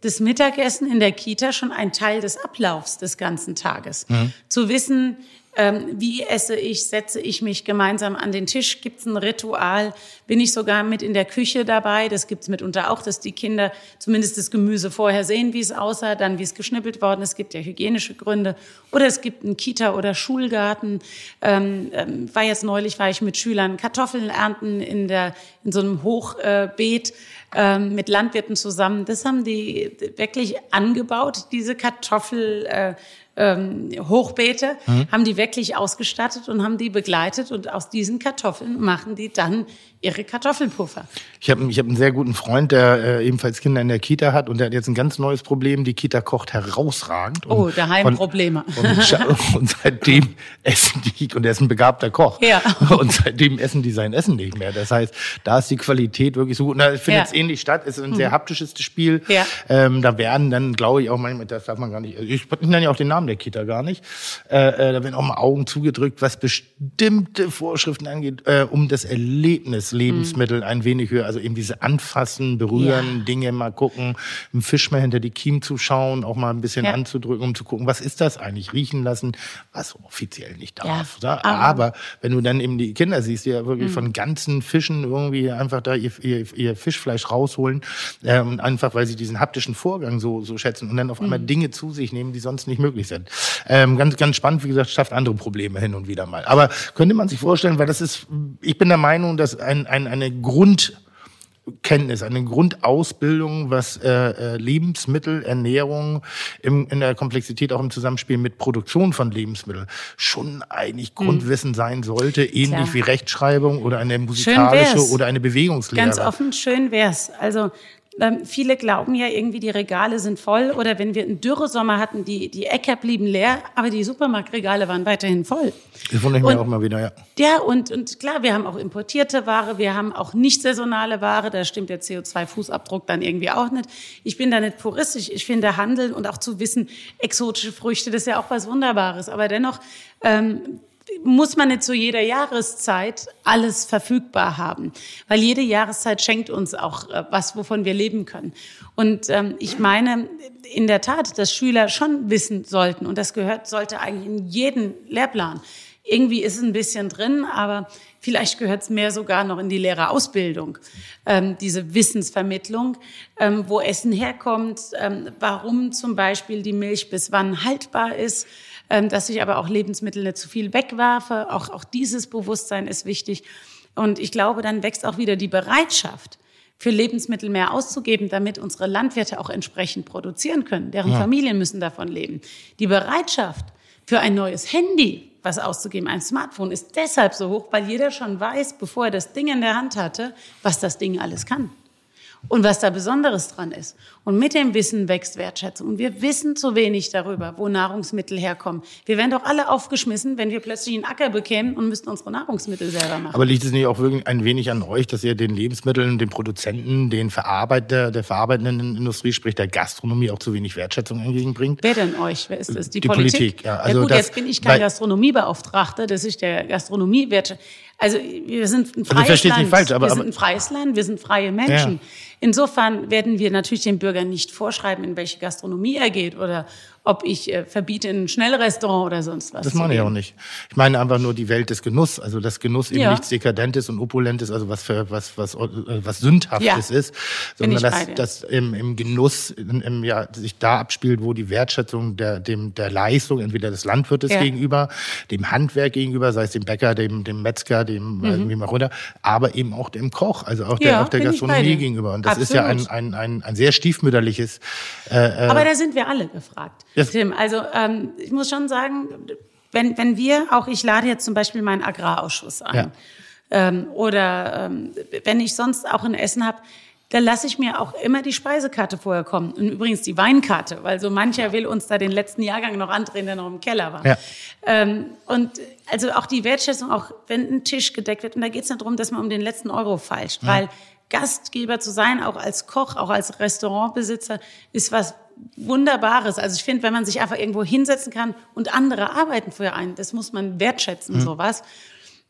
das Mittagessen in der Kita schon ein Teil des Ablaufs des ganzen Tages. Mhm. Zu wissen, ähm, wie esse ich, setze ich mich gemeinsam an den Tisch, gibt es ein Ritual, bin ich sogar mit in der Küche dabei, das gibt es mitunter auch, dass die Kinder zumindest das Gemüse vorher sehen, wie es aussah, dann wie es geschnippelt worden ist, es gibt ja hygienische Gründe, oder es gibt einen Kita- oder Schulgarten, ähm, ähm, war jetzt neulich, war ich mit Schülern Kartoffeln ernten in, der, in so einem Hochbeet, ähm, mit Landwirten zusammen, das haben die wirklich angebaut, diese Kartoffel, äh, Ähm, Hochbeete, mhm. haben die wirklich ausgestattet und haben die begleitet und aus diesen Kartoffeln machen die dann ihre Kartoffelpuffer. Ich habe ich hab einen sehr guten Freund, der äh, ebenfalls Kinder in der Kita hat und der hat jetzt ein ganz neues Problem. Die Kita kocht herausragend. Oh, daheim und, Probleme. Und, und seitdem essen die, und er ist ein begabter Koch, ja. und seitdem essen die sein Essen nicht mehr. Das heißt, da ist die Qualität wirklich so gut. Und da findet es ja. ähnlich statt. Es ist ein mhm. sehr haptisches Spiel. Ja. Ähm, da werden dann, glaube ich, auch manchmal, das darf man gar nicht, ich nenne ja auch den Namen der Kita gar nicht, äh, äh, da werden auch mal Augen zugedrückt, was bestimmte Vorschriften angeht, äh, um das Erlebnis Lebensmittel ein wenig höher, also eben diese Anfassen, Berühren, ja. Dinge mal gucken, im Fisch mal hinter die Kiemen zu schauen, auch mal ein bisschen ja. anzudrücken, um zu gucken, was ist das eigentlich, riechen lassen, was offiziell nicht darf. Ja. Aber, Aber wenn du dann eben die Kinder siehst, die ja wirklich mhm. von ganzen Fischen irgendwie einfach da ihr, ihr, ihr Fischfleisch rausholen, äh, und einfach, weil sie diesen haptischen Vorgang so, so schätzen und dann auf einmal mhm. Dinge zu sich nehmen, die sonst nicht möglich sind. Ähm, ganz, ganz spannend, wie gesagt, schafft andere Probleme hin und wieder mal. Aber könnte man sich vorstellen, weil das ist, ich bin der Meinung, dass ein Ein, eine Grundkenntnis, eine Grundausbildung, was äh, Lebensmittel, Ernährung im, in der Komplexität auch im Zusammenspiel mit Produktion von Lebensmitteln schon eigentlich mhm. Grundwissen sein sollte, ähnlich Klar. wie Rechtschreibung oder eine musikalische oder eine Bewegungslehre. Ganz offen, schön wär's. Also Ähm, viele glauben ja irgendwie, die Regale sind voll, oder wenn wir einen Dürresommer hatten, die, die Äcker blieben leer, aber die Supermarktregale waren weiterhin voll. Das wundere ich mir auch mal wieder, ja. Ja, und, und klar, wir haben auch importierte Ware, wir haben auch nicht saisonale Ware, da stimmt der C O zwei Fußabdruck dann irgendwie auch nicht. Ich bin da nicht puristisch, ich finde Handel und auch zu wissen, exotische Früchte, das ist ja auch was Wunderbares, aber dennoch ähm, muss man nicht zu jeder Jahreszeit alles verfügbar haben, weil jede Jahreszeit schenkt uns auch äh, was, wovon wir leben können. Und ähm, ich meine in der Tat, dass Schüler schon wissen sollten, und das gehört, sollte eigentlich in jeden Lehrplan. Irgendwie ist es ein bisschen drin, aber vielleicht gehört es mehr sogar noch in die Lehrerausbildung, ähm, diese Wissensvermittlung, ähm, wo Essen herkommt, ähm, warum zum Beispiel die Milch bis wann haltbar ist, ähm, dass ich aber auch Lebensmittel nicht zu viel wegwerfe. Auch, auch dieses Bewusstsein ist wichtig. Und ich glaube, dann wächst auch wieder die Bereitschaft, für Lebensmittel mehr auszugeben, damit unsere Landwirte auch entsprechend produzieren können. Deren ja. Familien müssen davon leben. Die Bereitschaft für ein neues Handy, was auszugeben, ein Smartphone, ist deshalb so hoch, weil jeder schon weiß, bevor er das Ding in der Hand hatte, was das Ding alles kann. Und was da Besonderes dran ist. Und mit dem Wissen wächst Wertschätzung. Und wir wissen zu wenig darüber, wo Nahrungsmittel herkommen. Wir wären doch alle aufgeschmissen, wenn wir plötzlich einen Acker bekämen und müssten unsere Nahrungsmittel selber machen. Aber liegt es nicht auch wirklich ein wenig an euch, dass ihr den Lebensmitteln, den Produzenten, den Verarbeiter, der verarbeitenden Industrie, sprich der Gastronomie, auch zu wenig Wertschätzung entgegenbringt? Wer denn euch? Wer ist das? Die, Die Politik? Politik, ja. Also ja gut, das, jetzt bin ich kein Gastronomiebeauftragter, das ist der Gastronomiewertschätzung. Also wir sind ein freies also Land. Nicht falsch, aber, wir sind ein freies Land, wir sind freie Menschen. Ja. Insofern werden wir natürlich dem Bürger nicht vorschreiben, in welche Gastronomie er geht oder ob ich äh, verbiete ein Schnellrestaurant oder sonst was. Das meine ich auch nicht. Ich meine einfach nur die Welt des Genuss, also dass Genuss eben ja. nichts Dekadentes und Opulentes, also was für was was was Sündhaftes ja. ist, sondern dass das im, im Genuss im, ja, sich da abspielt, wo die Wertschätzung der dem der Leistung entweder des Landwirtes ja. gegenüber, dem Handwerk gegenüber, sei es dem Bäcker, dem dem Metzger, dem mhm. irgendwie mal runter, aber eben auch dem Koch, also auch der ja, auch der Gastronomie gegenüber. Und das Absolut. Ist ja ein ein ein, ein sehr stiefmütterliches. Äh, aber da sind wir alle gefragt. Yes. Tim, also ähm, ich muss schon sagen, wenn, wenn wir, auch ich lade jetzt zum Beispiel meinen Agrarausschuss ein, ja. ähm, oder ähm, wenn ich sonst auch ein Essen habe, da lasse ich mir auch immer die Speisekarte vorher kommen. Und übrigens die Weinkarte, weil so mancher will uns da den letzten Jahrgang noch andrehen, der noch im Keller war. Ja. Ähm, und also auch die Wertschätzung, auch wenn ein Tisch gedeckt wird, und da geht es nicht darum, dass man um den letzten Euro feilscht, ja. weil Gastgeber zu sein, auch als Koch, auch als Restaurantbesitzer, ist was Wunderbares. Also ich finde, wenn man sich einfach irgendwo hinsetzen kann und andere arbeiten für einen, das muss man wertschätzen, mhm. sowas.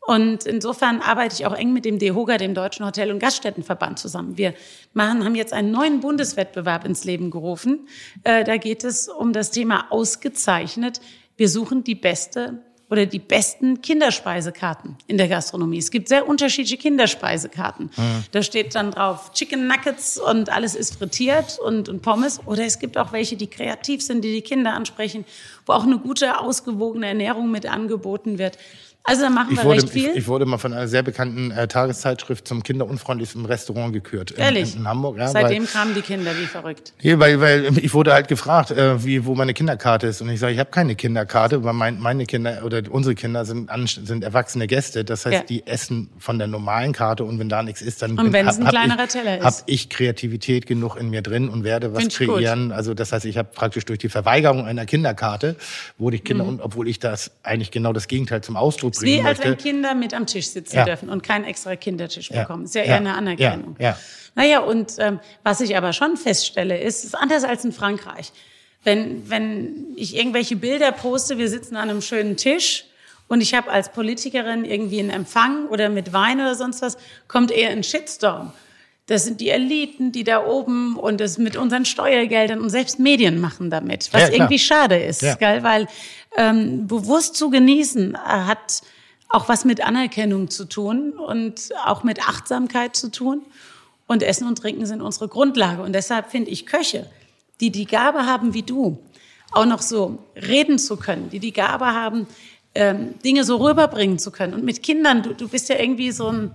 Und insofern arbeite ich auch eng mit dem DEHOGA, dem Deutschen Hotel- und Gaststättenverband, zusammen. Wir machen, haben jetzt einen neuen Bundeswettbewerb ins Leben gerufen. Äh, da geht es um das Thema ausgezeichnet. Wir suchen die beste oder die besten Kinderspeisekarten in der Gastronomie. Es gibt sehr unterschiedliche Kinderspeisekarten. Mhm. Da steht dann drauf Chicken Nuggets und alles ist frittiert und, und Pommes. Oder es gibt auch welche, die kreativ sind, die die Kinder ansprechen, wo auch eine gute, ausgewogene Ernährung mit angeboten wird. Also da machen ich wir wurde, recht viel. Ich, ich wurde mal von einer sehr bekannten äh, Tageszeitschrift zum kinderunfreundlichsten Restaurant gekürt. In, Ehrlich? In, in Hamburg. Ja, Seitdem weil, kamen die Kinder wie verrückt. Nee, weil, weil ich wurde halt gefragt, äh, wie, wo meine Kinderkarte ist. Und ich sage, ich habe keine Kinderkarte, weil mein, meine Kinder oder unsere Kinder sind, an, sind erwachsene Gäste. Das heißt, Ja. die essen von der normalen Karte und wenn da nichts ist, dann Und wenn es ein hab kleinerer ich, Teller ist. habe ich Kreativität genug in mir drin und werde was Find ich gut. kreieren. Also das heißt, ich habe praktisch durch die Verweigerung einer Kinderkarte, wurde ich Kinder, Mhm. und obwohl ich das eigentlich genau das Gegenteil zum Ausdruck Es ist bringen wie als möchte. wenn Kinder mit am Tisch sitzen Ja. dürfen und keinen extra Kindertisch Ja. bekommen. Ist ja eher Ja. eine Anerkennung. Ja. Ja. Naja, und ähm, was ich aber schon feststelle, ist, es ist anders als in Frankreich. Wenn, wenn ich irgendwelche Bilder poste, wir sitzen an einem schönen Tisch und ich habe als Politikerin irgendwie einen Empfang oder mit Wein oder sonst was, kommt eher ein Shitstorm. Das sind die Eliten, die da oben und das mit unseren Steuergeldern und selbst Medien machen damit, was Ja, klar. irgendwie schade ist, Ja. gell? Weil ähm, bewusst zu genießen äh, hat auch was mit Anerkennung zu tun und auch mit Achtsamkeit zu tun. Und Essen und Trinken sind unsere Grundlage. Und deshalb finde ich Köche, die die Gabe haben wie du, auch noch so reden zu können, die die Gabe haben, ähm, Dinge so rüberbringen zu können. Und mit Kindern, du, du bist ja irgendwie so ein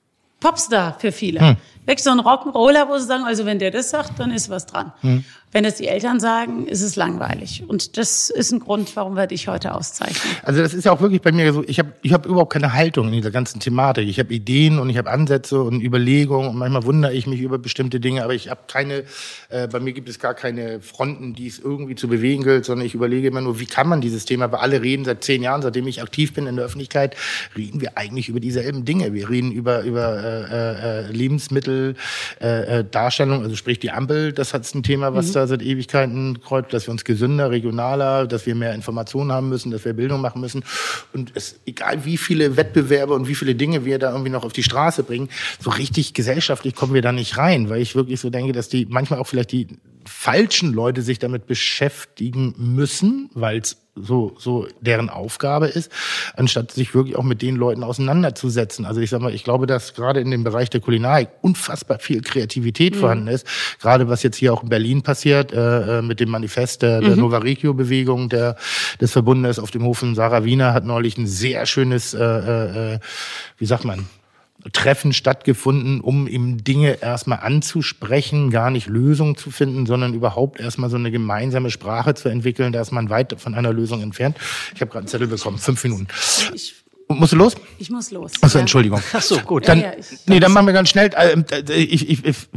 Popstar für viele. Hm. Wirklich so ein Rock'n'Roller, wo sie sagen, also wenn der das sagt, dann ist was dran. Hm. Wenn das die Eltern sagen, ist es langweilig. Und das ist ein Grund, warum wir dich heute auszeichnen. Also das ist ja auch wirklich bei mir so, ich habe ich hab überhaupt keine Haltung in dieser ganzen Thematik. Ich habe Ideen und ich habe Ansätze und Überlegungen und manchmal wundere ich mich über bestimmte Dinge, aber ich habe keine, äh, bei mir gibt es gar keine Fronten, die es irgendwie zu bewegen gilt, sondern ich überlege immer nur, wie kann man dieses Thema, weil alle reden seit zehn Jahren, seitdem ich aktiv bin in der Öffentlichkeit, reden wir eigentlich über dieselben Dinge. Wir reden über, über äh, äh, Lebensmittel, äh, äh, Darstellung, also sprich die Ampel, das hat ein Thema, was mhm. da seit Ewigkeiten kreuzt, dass wir uns gesünder, regionaler, dass wir mehr Informationen haben müssen, dass wir Bildung machen müssen. Und es, egal wie viele Wettbewerbe und wie viele Dinge wir da irgendwie noch auf die Straße bringen, so richtig gesellschaftlich kommen wir da nicht rein, weil ich wirklich so denke, dass die manchmal auch vielleicht die falschen Leute sich damit beschäftigen müssen, weil es so, so deren Aufgabe ist, anstatt sich wirklich auch mit den Leuten auseinanderzusetzen. Also ich sag mal, ich glaube, dass gerade in dem Bereich der Kulinarik unfassbar viel Kreativität mhm. vorhanden ist. Gerade was jetzt hier auch in Berlin passiert, äh, mit dem Manifest der, der mhm. Nova Regio-Bewegung der, des Verbundes auf dem Hof von Sarah Wiener hat neulich ein sehr schönes, äh, äh, wie sagt man, Treffen stattgefunden, um eben Dinge erstmal anzusprechen, gar nicht Lösungen zu finden, sondern überhaupt erstmal so eine gemeinsame Sprache zu entwickeln. Da ist man weit von einer Lösung entfernt. Ich habe gerade einen Zettel bekommen, fünf Minuten. Ich, Musst du los? Ich muss los. Achso, ja. Entschuldigung. Ach so, gut. Dann, ja, ja, ich, nee, dann machen wir ganz schnell, äh, ich, ich, ich,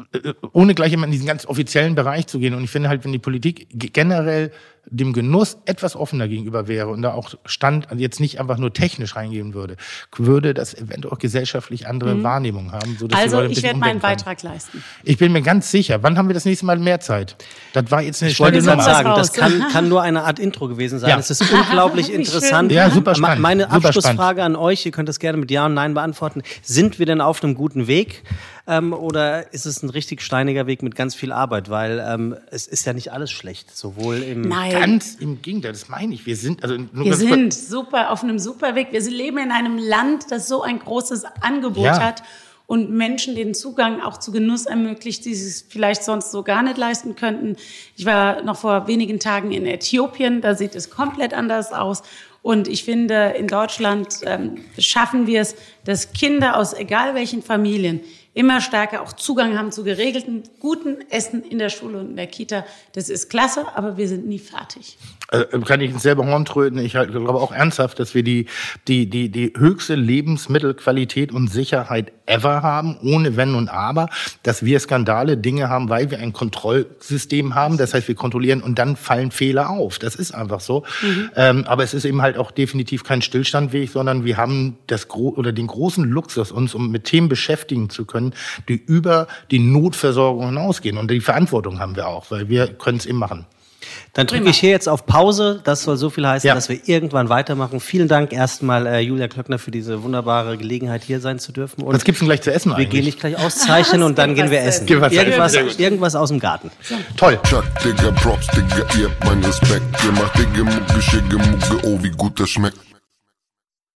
ohne gleich immer in diesen ganz offiziellen Bereich zu gehen. Und ich finde halt, wenn die Politik generell dem Genuss etwas offener gegenüber wäre und da auch Stand, jetzt nicht einfach nur technisch reingehen würde, würde das eventuell auch gesellschaftlich andere mhm. Wahrnehmungen haben. Sodass also die Leute ein ich werde meinen können. Beitrag leisten. Ich bin mir ganz sicher. Wann haben wir das nächste Mal mehr Zeit? Das war jetzt eine Ich wollte schnelle gerade Nummer. sagen, das kann, kann nur eine Art Intro gewesen sein. Ja. Es ist unglaublich interessant. Ja, super spannend. Meine super Abschlussfrage spannend. an euch, ihr könnt das gerne mit Ja und Nein beantworten. Sind wir denn auf einem guten Weg? Ähm, oder ist es ein richtig steiniger Weg mit ganz viel Arbeit? Weil ähm, es ist ja nicht alles schlecht, sowohl im... Nein. Ganz im Gegenteil, das meine ich. Wir sind, also nur Wir ganz sind super auf einem super Weg. Wir leben in einem Land, das so ein großes Angebot Ja. hat und Menschen den Zugang auch zu Genuss ermöglicht, die es vielleicht sonst so gar nicht leisten könnten. Ich war noch vor wenigen Tagen in Äthiopien, da sieht es komplett anders aus. Und ich finde, in Deutschland ähm, schaffen wir es, dass Kinder aus egal welchen Familien immer stärker auch Zugang haben zu geregelten, guten Essen in der Schule und in der Kita. Das ist klasse, aber wir sind nie fertig. Also kann ich ins selbe Horn tröten. Ich halt, glaube auch ernsthaft, dass wir die, die, die, die höchste Lebensmittelqualität und Sicherheit ever haben, ohne Wenn und Aber, dass wir Skandale, Dinge haben, weil wir ein Kontrollsystem haben. Das heißt, wir kontrollieren und dann fallen Fehler auf. Das ist einfach so. Mhm. Ähm, aber es ist eben halt auch definitiv kein Stillstandweg, sondern wir haben das gro- oder den großen Luxus, uns um mit Themen beschäftigen zu können, die über die Notversorgung hinausgehen. Und die Verantwortung haben wir auch, weil wir können es eben machen. Dann drücke Prima. ich hier jetzt auf Pause. Das soll so viel heißen, Ja. dass wir irgendwann weitermachen. Vielen Dank erstmal, äh, Julia Klöckner, für diese wunderbare Gelegenheit, hier sein zu dürfen. Und Was gibt's denn gleich zu essen wir eigentlich? gehen nicht gleich auszeichnen und dann gibt gehen was wir zu essen. essen. Gibt was zu Irgendwas, essen. Sehr gut. irgendwas aus dem Garten. Toll. Chuck, Digga, Props, Digga, ihr habt meinen Respekt. Ihr macht Digga, Mucke, Schicke, Mucke, oh, wie gut das schmeckt.